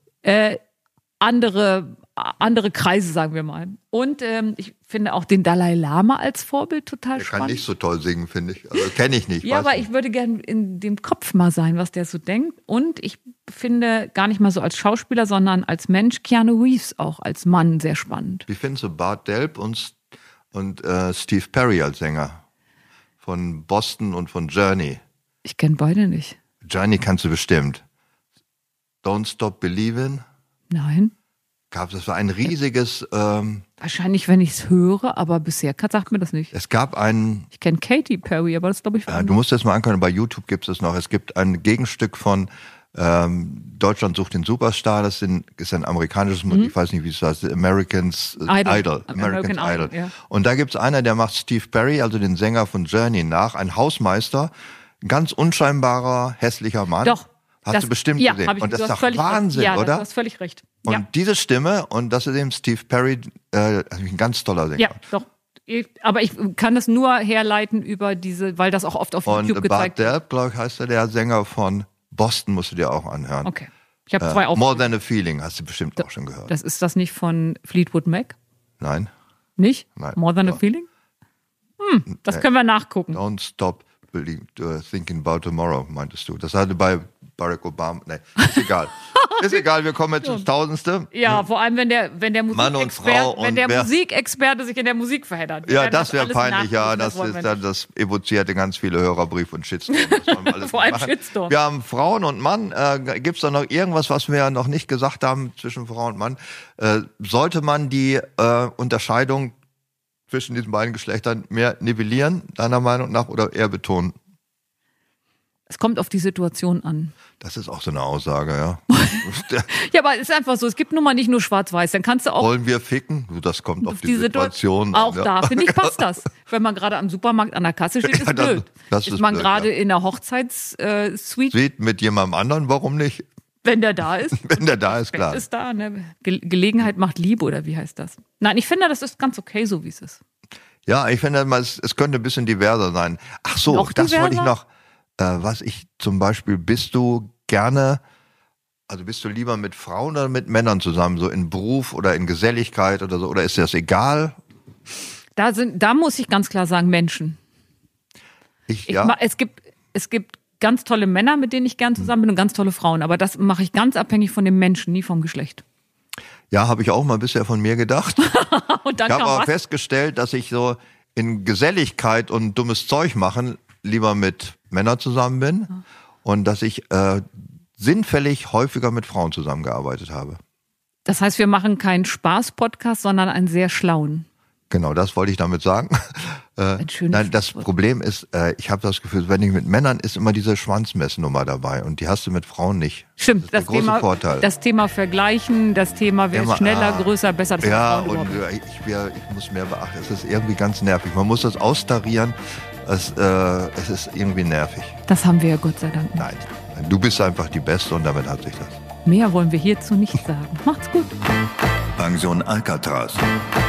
Speaker 2: Andere Kreise, sagen wir mal. Und ich finde auch den Dalai Lama als Vorbild total spannend.
Speaker 1: Der kann nicht so toll singen, finde ich. Also kenne ich nicht.
Speaker 2: Ja, aber ich würde gerne in dem Kopf mal sein, was der so denkt. Und ich finde gar nicht mal so als Schauspieler, sondern als Mensch Keanu Reeves auch als Mann sehr spannend.
Speaker 1: Wie findest du Bart Delp und Steve Perry als Sänger? Von Boston und von Journey.
Speaker 2: Ich kenne beide nicht.
Speaker 1: Journey kannst du bestimmt. Don't Stop Believin'.
Speaker 2: Nein.
Speaker 1: Das war ein riesiges.
Speaker 2: Wahrscheinlich, wenn ich es höre, aber bisher sagt mir das nicht.
Speaker 1: Es gab einen.
Speaker 2: Ich kenne Katy Perry, aber das glaube ich.
Speaker 1: Du musst das mal angucken, bei YouTube gibt es noch. Es gibt ein Gegenstück von Deutschland sucht den Superstar. Das ist ein amerikanisches, ich weiß nicht, wie es heißt, Americans Idol. American Idol. Ja. Und da gibt es einer, der macht Steve Perry, also den Sänger von Journey, nach. Ein Hausmeister, ein ganz unscheinbarer, hässlicher Mann.
Speaker 2: Doch.
Speaker 1: Hast du bestimmt gesehen. Und das ist doch Wahnsinn,
Speaker 2: recht. Ja,
Speaker 1: oder?
Speaker 2: Du hast völlig recht.
Speaker 1: Und diese Stimme, und das ist eben Steve Perry, ein ganz toller Sänger.
Speaker 2: Ja, doch. Aber ich kann es nur herleiten über weil das auch oft auf YouTube gezeigt wird.
Speaker 1: Und Bart Delp, heißt der Sänger von Boston, musst du dir auch anhören.
Speaker 2: Okay. Ich habe zwei
Speaker 1: More Than a Feeling, hast du bestimmt auch schon gehört.
Speaker 2: Das ist das nicht von Fleetwood Mac?
Speaker 1: Nein.
Speaker 2: Nicht?
Speaker 1: Nein.
Speaker 2: More Than a Feeling? Das können wir nachgucken.
Speaker 1: Don't Stop Thinking About Tomorrow, meintest du. Das hatte bei Barack Obama. Nee, ist egal. Ist egal, wir kommen jetzt ins Tausendste.
Speaker 2: Ja, vor allem, wenn der
Speaker 1: Mann und Frau
Speaker 2: Musikexperte sich in der Musik verheddert.
Speaker 1: Ja, das wäre peinlich, ja. Das evozierte ganz viele Hörerbrief und Shitstorm.
Speaker 2: Vor allem Shitstorm.
Speaker 1: Wir haben Frauen und Mann. Gibt es da noch irgendwas, was wir noch nicht gesagt haben zwischen Frau und Mann? Sollte man die Unterscheidung zwischen diesen beiden Geschlechtern mehr nivellieren, deiner Meinung nach, oder eher betonen?
Speaker 2: Es kommt auf die Situation an.
Speaker 1: Das ist auch so eine Aussage, ja.
Speaker 2: Ja, aber es ist einfach so, es gibt nun mal nicht nur schwarz-weiß, dann kannst du auch...
Speaker 1: Wollen wir ficken? Das kommt auf die Situation an.
Speaker 2: Auch da, finde ich, passt das. Wenn man gerade am Supermarkt an der Kasse steht, ist blöd.
Speaker 1: Ist
Speaker 2: man
Speaker 1: blöd,
Speaker 2: gerade in der Hochzeitssuite
Speaker 1: mit jemandem anderen, warum nicht?
Speaker 2: Wenn der da ist.
Speaker 1: Wenn der da ist, klar.
Speaker 2: Ist da, ne? Gelegenheit macht Liebe, oder wie heißt das? Nein, ich finde, das ist ganz okay, so wie es ist.
Speaker 1: Ja, ich finde, es könnte ein bisschen diverser sein. Ach so, das wollte ich noch... was ich zum Beispiel, bist du lieber mit Frauen oder mit Männern zusammen, so in Beruf oder in Geselligkeit oder so, oder ist dir das egal?
Speaker 2: Da muss ich ganz klar sagen, Menschen. Es gibt ganz tolle Männer, mit denen ich gern zusammen bin und ganz tolle Frauen. Aber das mache ich ganz abhängig von dem Menschen, nie vom Geschlecht.
Speaker 1: Ja, habe ich auch mal bisher von mir gedacht.
Speaker 2: Und dann
Speaker 1: ich habe aber festgestellt, dass ich so in Geselligkeit und dummes Zeug machen lieber mit Männern zusammen bin und dass ich sinnfällig häufiger mit Frauen zusammengearbeitet habe.
Speaker 2: Das heißt, wir machen keinen Spaß-Podcast, sondern einen sehr schlauen.
Speaker 1: Genau, das wollte ich damit sagen. Nein, das Problem ist, ich habe das Gefühl, wenn ich mit Männern ist immer diese Schwanzmessnummer dabei und die hast du mit Frauen nicht.
Speaker 2: Stimmt,
Speaker 1: das ist der große Vorteil.
Speaker 2: Das Thema Vergleichen, das Thema wer ist schneller, größer, besser. Das
Speaker 1: ich muss mehr beachten. Es ist irgendwie ganz nervig. Man muss das austarieren. Es ist irgendwie nervig.
Speaker 2: Das haben wir ja Gott sei Dank nicht.
Speaker 1: Nein, du bist einfach die Beste und damit hat sich das.
Speaker 2: Mehr wollen wir hierzu nicht sagen. Macht's gut.
Speaker 3: Pension Alcatraz.